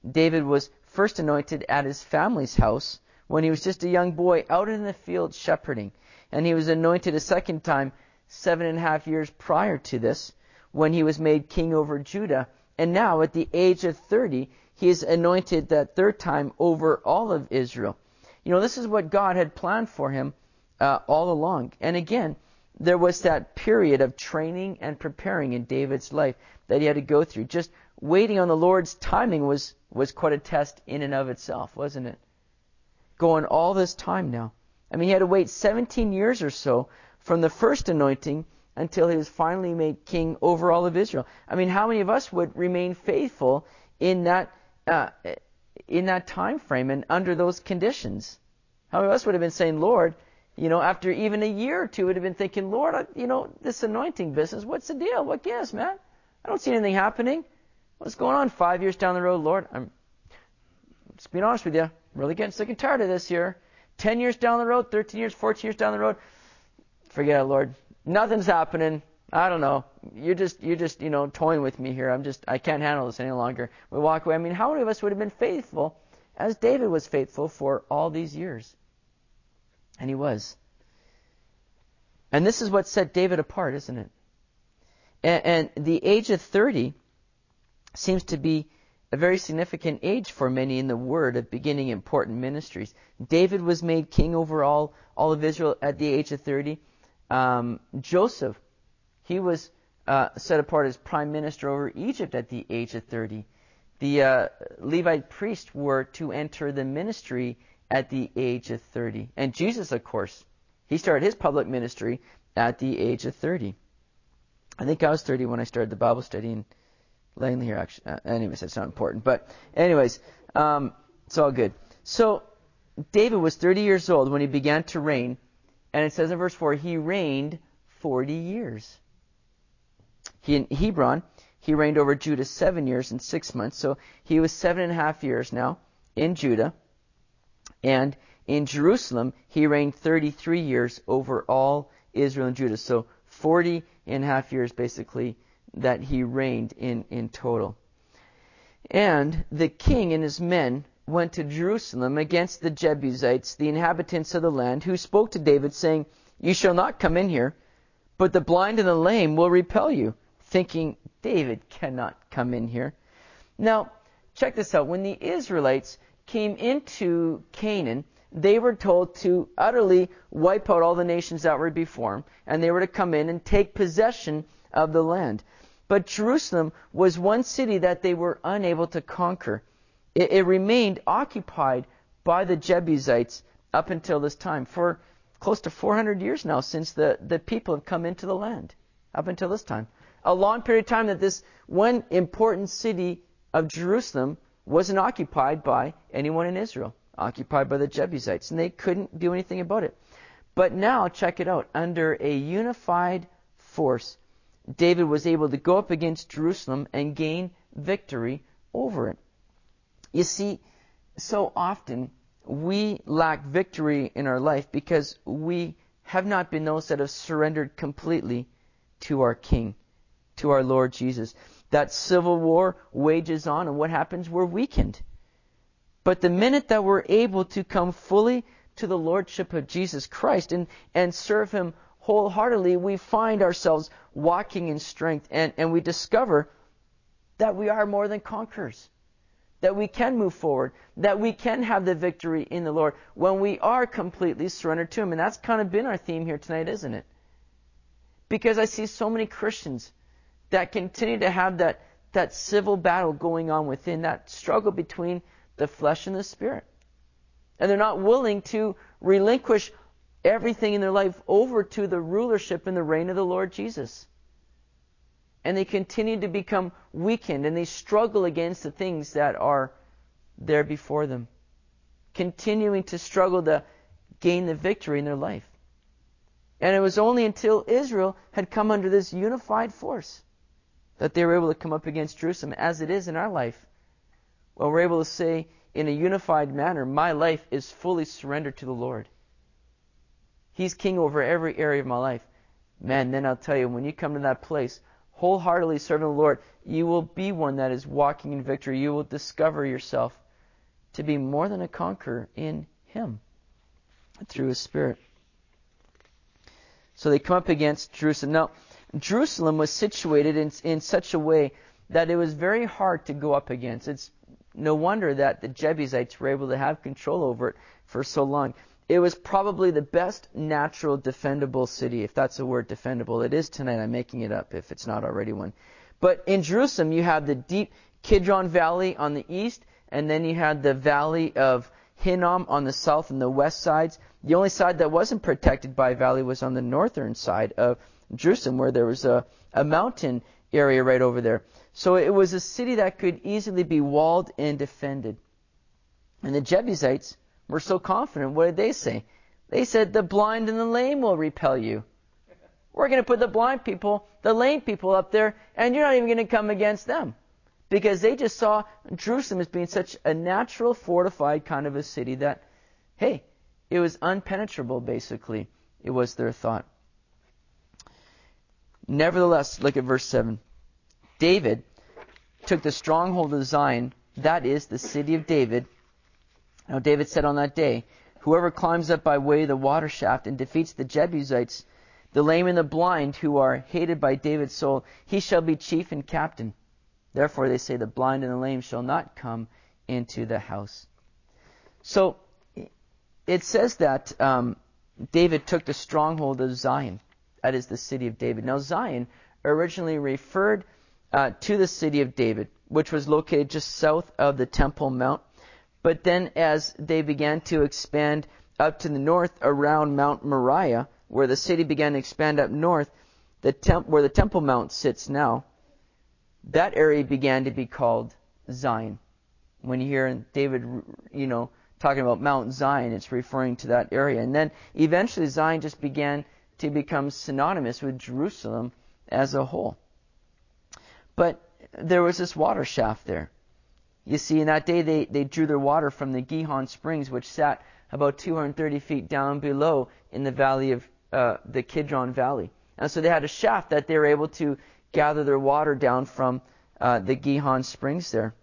David was first anointed at his family's house when he was just a young boy out in the field shepherding. And he was anointed a second time seven and a half years prior to this when he was made king over Judah. And now at the age of thirty, he is anointed that third time over all of Israel. You know, this is what God had planned for him uh, all along. And again, there was that period of training and preparing in David's life that he had to go through. Just waiting on the Lord's timing was, was quite a test in and of itself, wasn't it? Going all this time now. I mean, he had to wait seventeen years or so from the first anointing until he was finally made king over all of Israel. I mean, how many of us would remain faithful in that uh, in that time frame and under those conditions? How many of us would have been saying, Lord, you know, after even a year or two, would have been thinking, Lord, I, you know, this anointing business, what's the deal? What gives, man? I don't see anything happening. What's going on? Five years down the road, Lord, I'm just being honest with you, really getting sick and tired of this here. Ten years down the road, thirteen years, fourteen years down the road, forget it, Lord. Nothing's happening. I don't know. You're just, you're just, you know, toying with me here. I'm just, I can't handle this any longer. We walk away. I mean, how many of us would have been faithful as David was faithful for all these years? And he was. And this is what set David apart, isn't it? And, and the age of thirty seems to be a very significant age for many in the Word of beginning important ministries. David was made king over all, all of Israel at the age of thirty. Um, Joseph, he was uh, set apart as prime minister over Egypt at the age of thirty. The uh, Levite priests were to enter the ministry at the age of thirty. And Jesus, of course, he started his public ministry at the age of thirty. I think I was thirty when I started the Bible study in Langley here, actually. Uh, anyways, that's not important. But anyways, um, it's all good. So David was thirty years old when he began to reign. And it says in verse four, he reigned forty years. He, in Hebron, he reigned over Judah seven years and six months. So he was seven and a half years now in Judah. And in Jerusalem, he reigned thirty-three years over all Israel and Judah. So forty and a half years, basically, that he reigned in, in total. And the king and his men went to Jerusalem against the Jebusites, the inhabitants of the land, who spoke to David, saying, "You shall not come in here, but the blind and the lame will repel you," thinking, David cannot come in here. Now, check this out. When the Israelites came into Canaan, they were told to utterly wipe out all the nations that were before them, and they were to come in and take possession of the land. But Jerusalem was one city that they were unable to conquer. It, it remained occupied by the Jebusites up until this time, for close to four hundred years now since the, the people have come into the land, up until this time. A long period of time that this one important city of Jerusalem wasn't occupied by anyone in Israel, occupied by the Jebusites, and they couldn't do anything about it. But now, check it out, under a unified force, David was able to go up against Jerusalem and gain victory over it. You see, so often we lack victory in our life because we have not been those that have surrendered completely to our King, to our Lord Jesus. That civil war wages on, and what happens? We're weakened. But the minute that we're able to come fully to the Lordship of Jesus Christ and, and serve Him wholeheartedly, we find ourselves walking in strength, and, and we discover that we are more than conquerors, that we can move forward, that we can have the victory in the Lord when we are completely surrendered to Him. And that's kind of been our theme here tonight, isn't it? Because I see so many Christians that continue to have that, that civil battle going on within, that struggle between the flesh and the spirit. And they're not willing to relinquish everything in their life over to the rulership and the reign of the Lord Jesus. And they continue to become weakened, and they struggle against the things that are there before them, continuing to struggle to gain the victory in their life. And it was only until Israel had come under this unified force that they were able to come up against Jerusalem, as it is in our life. Well, we're able to say in a unified manner, my life is fully surrendered to the Lord. He's king over every area of my life. Man, then I'll tell you, when you come to that place, wholeheartedly serving the Lord, you will be one that is walking in victory. You will discover yourself to be more than a conqueror in Him through His Spirit. So they come up against Jerusalem. Now, Jerusalem was situated in, in such a way that it was very hard to go up against. It's no wonder that the Jebusites were able to have control over it for so long. It was probably the best natural defendable city, if that's a word, defendable. It is tonight. I'm making it up if it's not already one. But in Jerusalem, you have the deep Kidron Valley on the east, and then you had the valley of Hinnom on the south and the west sides. The only side that wasn't protected by a valley was on the northern side of Jerusalem, where there was a, a mountain area right over there. So it was a city that could easily be walled and defended. And the Jebusites were so confident. What did they say? They said, the blind and the lame will repel you. We're going to put the blind people, the lame people up there, and you're not even going to come against them. Because they just saw Jerusalem as being such a natural, fortified kind of a city that, hey, it was unpenetrable, basically. It was their thought. Nevertheless, look at verse seven. David took the stronghold of Zion, that is, the city of David. Now David said on that day, whoever climbs up by way of the water shaft and defeats the Jebusites, the lame and the blind who are hated by David's soul, he shall be chief and captain. Therefore they say the blind and the lame shall not come into the house. So it says that um, David took the stronghold of Zion. That is the city of David. Now Zion originally referred uh, to the city of David, which was located just south of the Temple Mount. But then as they began to expand up to the north around Mount Moriah, where the city began to expand up north, the temp- where the Temple Mount sits now, that area began to be called Zion. When you hear David, you know, talking about Mount Zion, it's referring to that area. And then eventually Zion just began to become synonymous with Jerusalem as a whole. But there was this water shaft there. You see, in that day they, they drew their water from the Gihon Springs, which sat about two hundred thirty feet down below in the valley of uh, the Kidron Valley. And so they had a shaft that they were able to gather their water down from uh, the Gihon Springs there.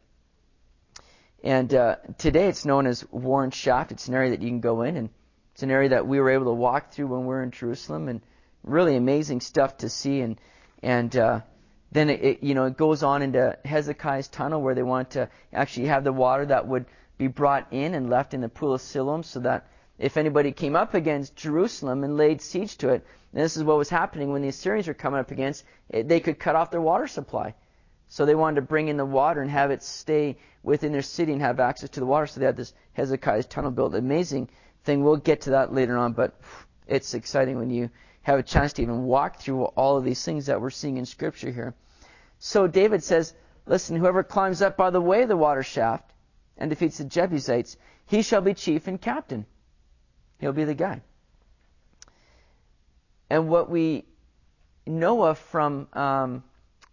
And uh, today it's known as Warren Shaft. It's an area that you can go in, and it's an area that we were able to walk through when we were in Jerusalem, and really amazing stuff to see. And and uh, then it, it you know it goes on into Hezekiah's tunnel, where they want to actually have the water that would be brought in and left in the pool of Siloam, so that if anybody came up against Jerusalem and laid siege to it, and this is what was happening when the Assyrians were coming up against, it, they could cut off their water supply. So they wanted to bring in the water and have it stay within their city and have access to the water. So they had this Hezekiah's tunnel built. Amazing thing. We'll get to that later on, but it's exciting when you have a chance to even walk through all of these things that we're seeing in Scripture here. So David says, listen, whoever climbs up by the way of the water shaft and defeats the Jebusites, he shall be chief and captain. He'll be the guy. And what we know of from, um,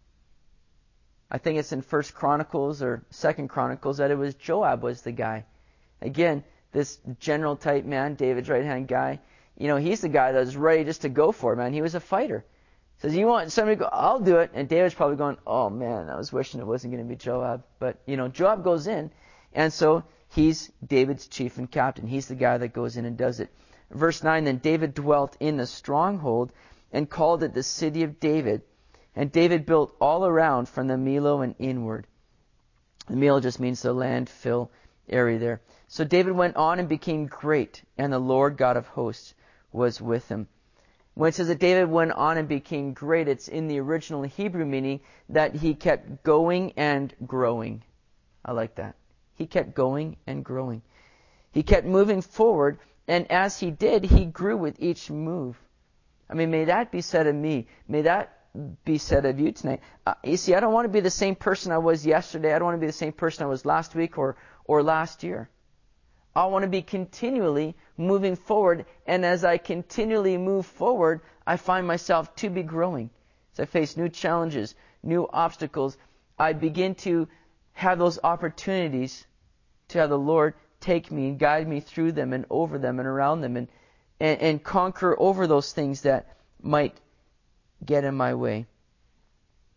I think it's in First Chronicles or Second Chronicles, that it was Joab was the guy. Again, this general type man, David's right-hand guy, you know, he's the guy that was ready just to go for it, man. He was a fighter. Says, you want somebody to go, I'll do it. And David's probably going, oh man, I was wishing it wasn't going to be Joab. But, you know, Joab goes in, and so he's David's chief and captain. He's the guy that goes in and does it. Verse nine, then David dwelt in the stronghold and called it the city of David. And David built all around from the Millo and inward. The Millo just means the landfill area there. So David went on and became great, and the Lord God of hosts was with him. When it says that David went on and became great, it's in the original Hebrew meaning that he kept going and growing. I like that. He kept going and growing. He kept moving forward, and as he did, he grew with each move. I mean, may that be said of me. May that be said of you tonight. Uh, you see, I don't want to be the same person I was yesterday. I don't want to be the same person I was last week or, or last year. I want to be continually moving forward, and as I continually move forward, I find myself to be growing. As I face new challenges, new obstacles, I begin to have those opportunities to have the Lord take me and guide me through them and over them and around them and, and, and conquer over those things that might get in my way.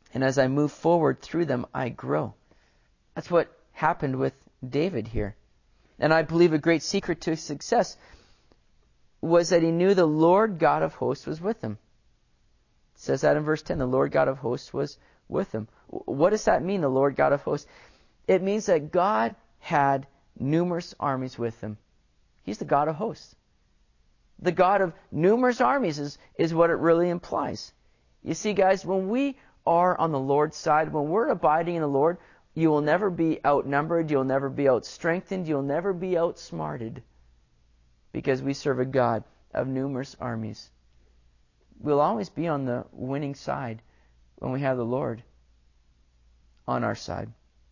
And as I move forward through them, I grow. That's what happened with David here. And I believe a great secret to his success was that he knew the Lord God of hosts was with him. It says that in verse ten, the Lord God of hosts was with him. What does that mean, the Lord God of hosts? It means that God had numerous armies with him. He's the God of hosts. The God of numerous armies is, is what it really implies. You see, guys, when we are on the Lord's side, when we're abiding in the Lord, you will never be outnumbered, you'll never be outstrengthened, you'll never be outsmarted, because we serve a God of numerous armies. We'll always be on the winning side when we have the Lord on our side.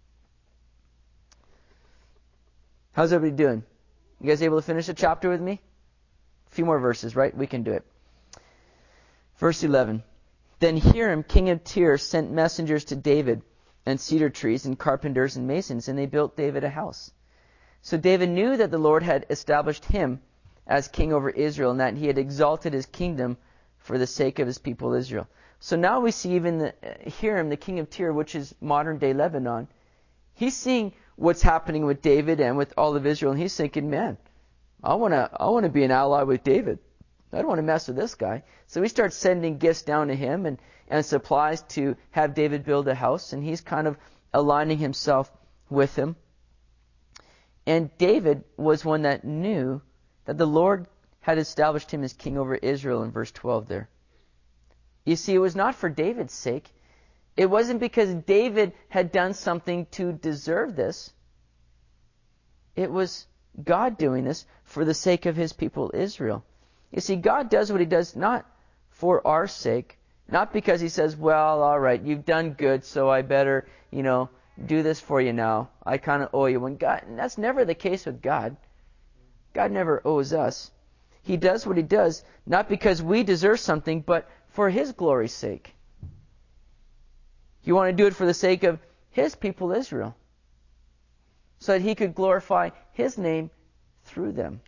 How's everybody doing? You guys able to finish the chapter with me? A few more verses, right? We can do it. Verse eleven. Then Hiram, king of Tyre, sent messengers to David, and cedar trees, and carpenters, and masons, and they built David a house. So David knew that the Lord had established him as king over Israel, and that he had exalted his kingdom for the sake of his people Israel. So now we see even the, uh, Hiram, the king of Tyre, which is modern-day Lebanon, he's seeing what's happening with David and with all of Israel, and he's thinking, man, I want to I want to be an ally with David. I don't want to mess with this guy. So he starts sending gifts down to him and, and supplies to have David build a house. And he's kind of aligning himself with him. And David was one that knew that the Lord had established him as king over Israel in verse twelve there. You see, it was not for David's sake. It wasn't because David had done something to deserve this. It was God doing this for the sake of his people Israel. You see, God does what he does not for our sake, not because he says, well, all right, you've done good, so I better, you know, do this for you now. I kind of owe you. When God, and that's never the case with God. God never owes us. He does what he does, not because we deserve something, but for his glory's sake. You want to do it for the sake of his people Israel, so that he could glorify his name through them.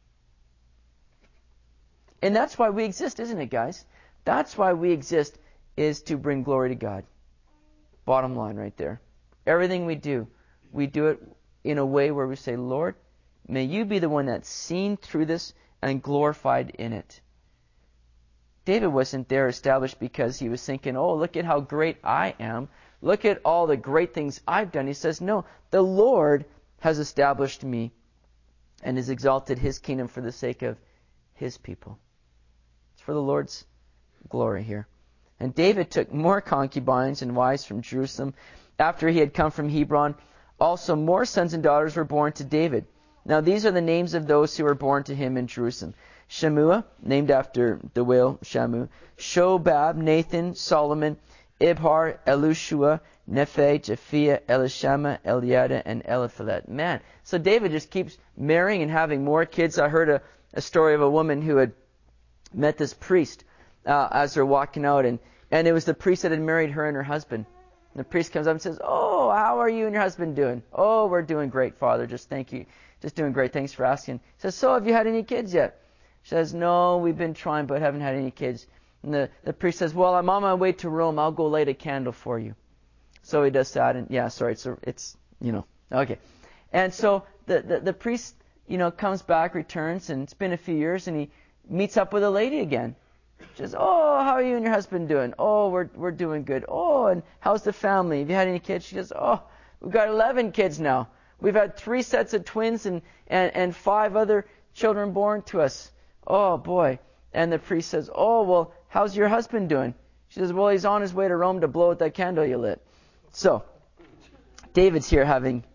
And that's why we exist, isn't it, guys? That's why we exist, is to bring glory to God. Bottom line right there. Everything we do, we do it in a way where we say, Lord, may you be the one that's seen through this and glorified in it. David wasn't there established because he was thinking, oh, look at how great I am. Look at all the great things I've done. He says, no, the Lord has established me and has exalted his kingdom for the sake of his people. It's for the Lord's glory here. And David took more concubines and wives from Jerusalem after he had come from Hebron. Also more sons and daughters were born to David. Now these are the names of those who were born to him in Jerusalem. Shemua, named after the whale Shamu. Shobab, Nathan, Solomon, Ibhar, Elushua, Nephi, Japhia, Elishama, Eliada, and Eliphalet. Man, so David just keeps marrying and having more kids. I heard a, a story of a woman who had met this priest uh, as they're walking out, and, and it was the priest that had married her and her husband. And the priest comes up and says, oh, how are you and your husband doing? Oh, we're doing great, Father. Just thank you. Just doing great. Thanks for asking. He says, so have you had any kids yet? She says, no, we've been trying, but haven't had any kids. And the, the priest says, well, I'm on my way to Rome. I'll go light a candle for you. So he does that. And yeah, sorry, it's, it's you know, okay. And so the, the, the priest, you know, comes back, returns, and it's been a few years, and he meets up with a lady again. She says, oh, how are you and your husband doing? Oh, we're we're doing good. Oh, and how's the family? Have you had any kids? She says, oh, we've got eleven kids now. We've had three sets of twins and, and, and five other children born to us. Oh, boy. And the priest says, oh, well, how's your husband doing? She says, well, he's on his way to Rome to blow out that candle you lit. So, David's here having,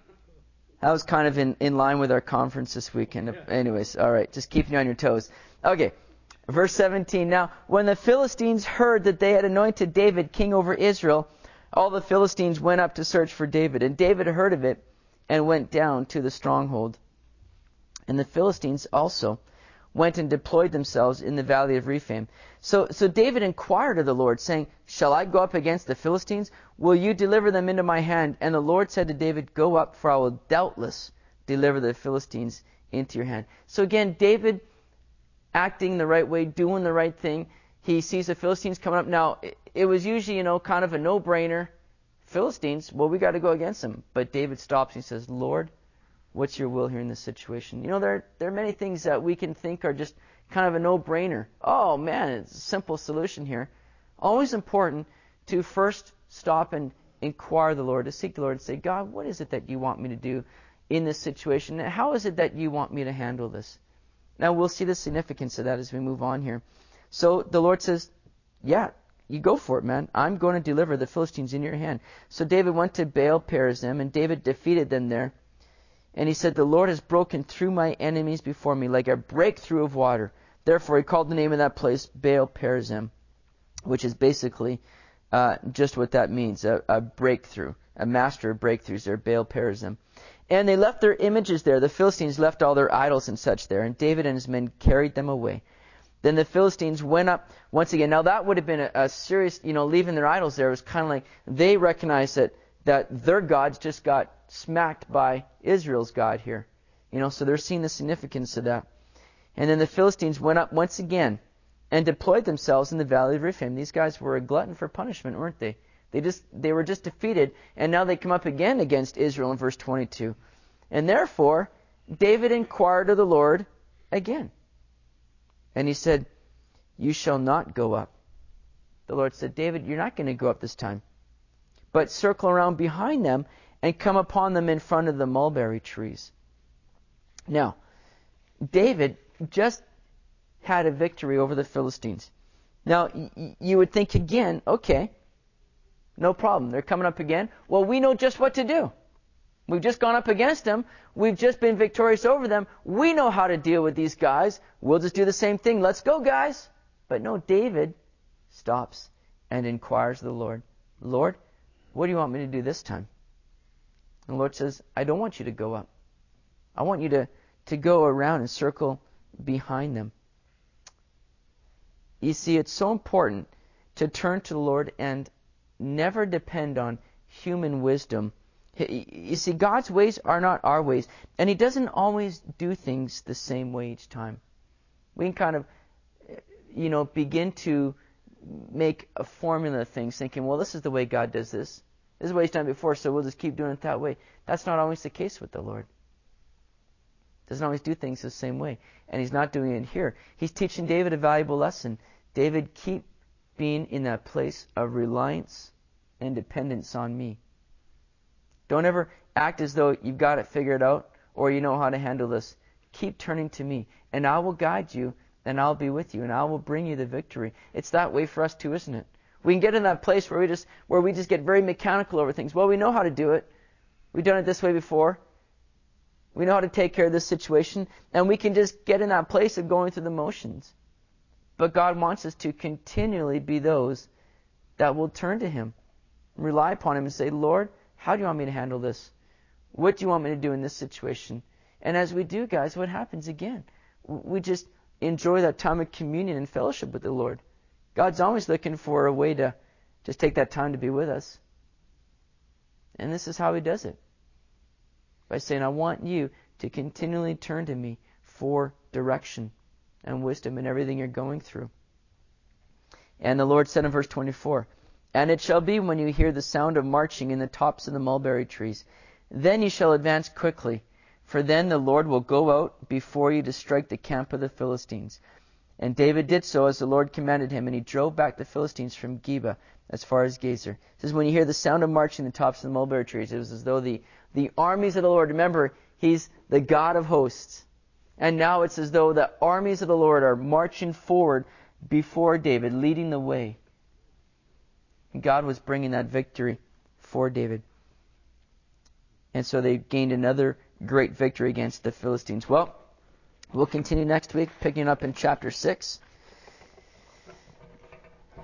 that was kind of in, in line with our conference this weekend. Anyways, all right, just keeping you on your toes. Okay, verse seventeen. Now, when the Philistines heard that they had anointed David king over Israel, all the Philistines went up to search for David. And David heard of it and went down to the stronghold. And the Philistines also went and deployed themselves in the valley of Rephaim. So, so David inquired of the Lord, saying, shall I go up against the Philistines? Will you deliver them into my hand? And the Lord said to David, go up, for I will doubtless deliver the Philistines into your hand. So again, David acting the right way, doing the right thing. he sees the Philistines coming up. Now, it, it was usually, you know, kind of a no-brainer. Philistines, well, we got to go against them. But David stops and he says, Lord, what's your will here in this situation? You know, there, there are many things that we can think are just kind of a no-brainer. Oh, man, it's a simple solution here. Always important to first stop and inquire the Lord, to seek the Lord and say, God, what is it that you want me to do in this situation? How is it that you want me to handle this? Now, we'll see the significance of that as we move on here. So the Lord says, yeah, you go for it, man. I'm going to deliver the Philistines in your hand. So David went to Baal Perazim, and David defeated them there. And he said, the Lord has broken through my enemies before me like a breakthrough of water. Therefore, he called the name of that place Baal Perazim, which is basically uh, just what that means, a, a breakthrough, a master of breakthroughs there, Baal Perazim. And they left their images there. The Philistines left all their idols and such there, and David and his men carried them away. Then the Philistines went up once again. Now that would have been a, a serious, you know, leaving their idols there. It was kind of like they recognized that, that their gods just got smacked by Israel's God here. You know, so they're seeing the significance of that. And then the Philistines went up once again and deployed themselves in the valley of Rephaim. These guys were a glutton for punishment, weren't they? They just they were just defeated, and now they come up again against Israel in verse twenty-two. And therefore, David inquired of the Lord again. And he said, you shall not go up. The Lord said, David, you're not going to go up this time, but circle around behind them and come upon them in front of the mulberry trees. Now, David just had a victory over the Philistines. Now, y- you would think again, okay, no problem. They're coming up again. Well, we know just what to do. We've just gone up against them. We've just been victorious over them. We know how to deal with these guys. We'll just do the same thing. Let's go, guys. But no, David stops and inquires of the Lord. Lord, what do you want me to do this time? And the Lord says, I don't want you to go up. I want you to, to go around and circle behind them. You see, it's so important to turn to the Lord and never depend on human wisdom. You see, God's ways are not our ways, and He doesn't always do things the same way each time. We can kind of, you know, begin to make a formula of things, thinking, well, this is the way God does this. This is the way He's done it before, so we'll just keep doing it that way. That's not always the case with the Lord. He doesn't always do things the same way, and He's not doing it here. He's teaching David a valuable lesson. David, keep being in that place of reliance and dependence on me. Don't ever act as though you've got it figured out or you know how to handle this. Keep turning to me, and I will guide you, and I'll be with you, and I will bring you the victory. It's that way for us too, isn't it? We can get in that place where we just where we just get very mechanical over things. Well, we know how to do it. We've done it this way before. We know how to take care of this situation, and we can just get in that place of going through the motions. But God wants us to continually be those that will turn to Him, rely upon Him, and say, Lord, how do you want me to handle this? What do you want me to do in this situation? And as we do, guys, what happens again? We just enjoy that time of communion and fellowship with the Lord. God's always looking for a way to just take that time to be with us. And this is how He does it. By saying, I want you to continually turn to me for direction and wisdom in everything you're going through. And the Lord said in verse twenty-four, and it shall be when you hear the sound of marching in the tops of the mulberry trees, then you shall advance quickly, for then the Lord will go out before you to strike the camp of the Philistines. And David did so as the Lord commanded him, and he drove back the Philistines from Geba as far as Gezer. It says, when you hear the sound of marching in the tops of the mulberry trees, it was as though the, the armies of the Lord, remember, He's the God of hosts. And now it's as though the armies of the Lord are marching forward before David, leading the way. God was bringing that victory for David. And so they gained another great victory against the Philistines. Well, we'll continue next week, picking up in chapter six.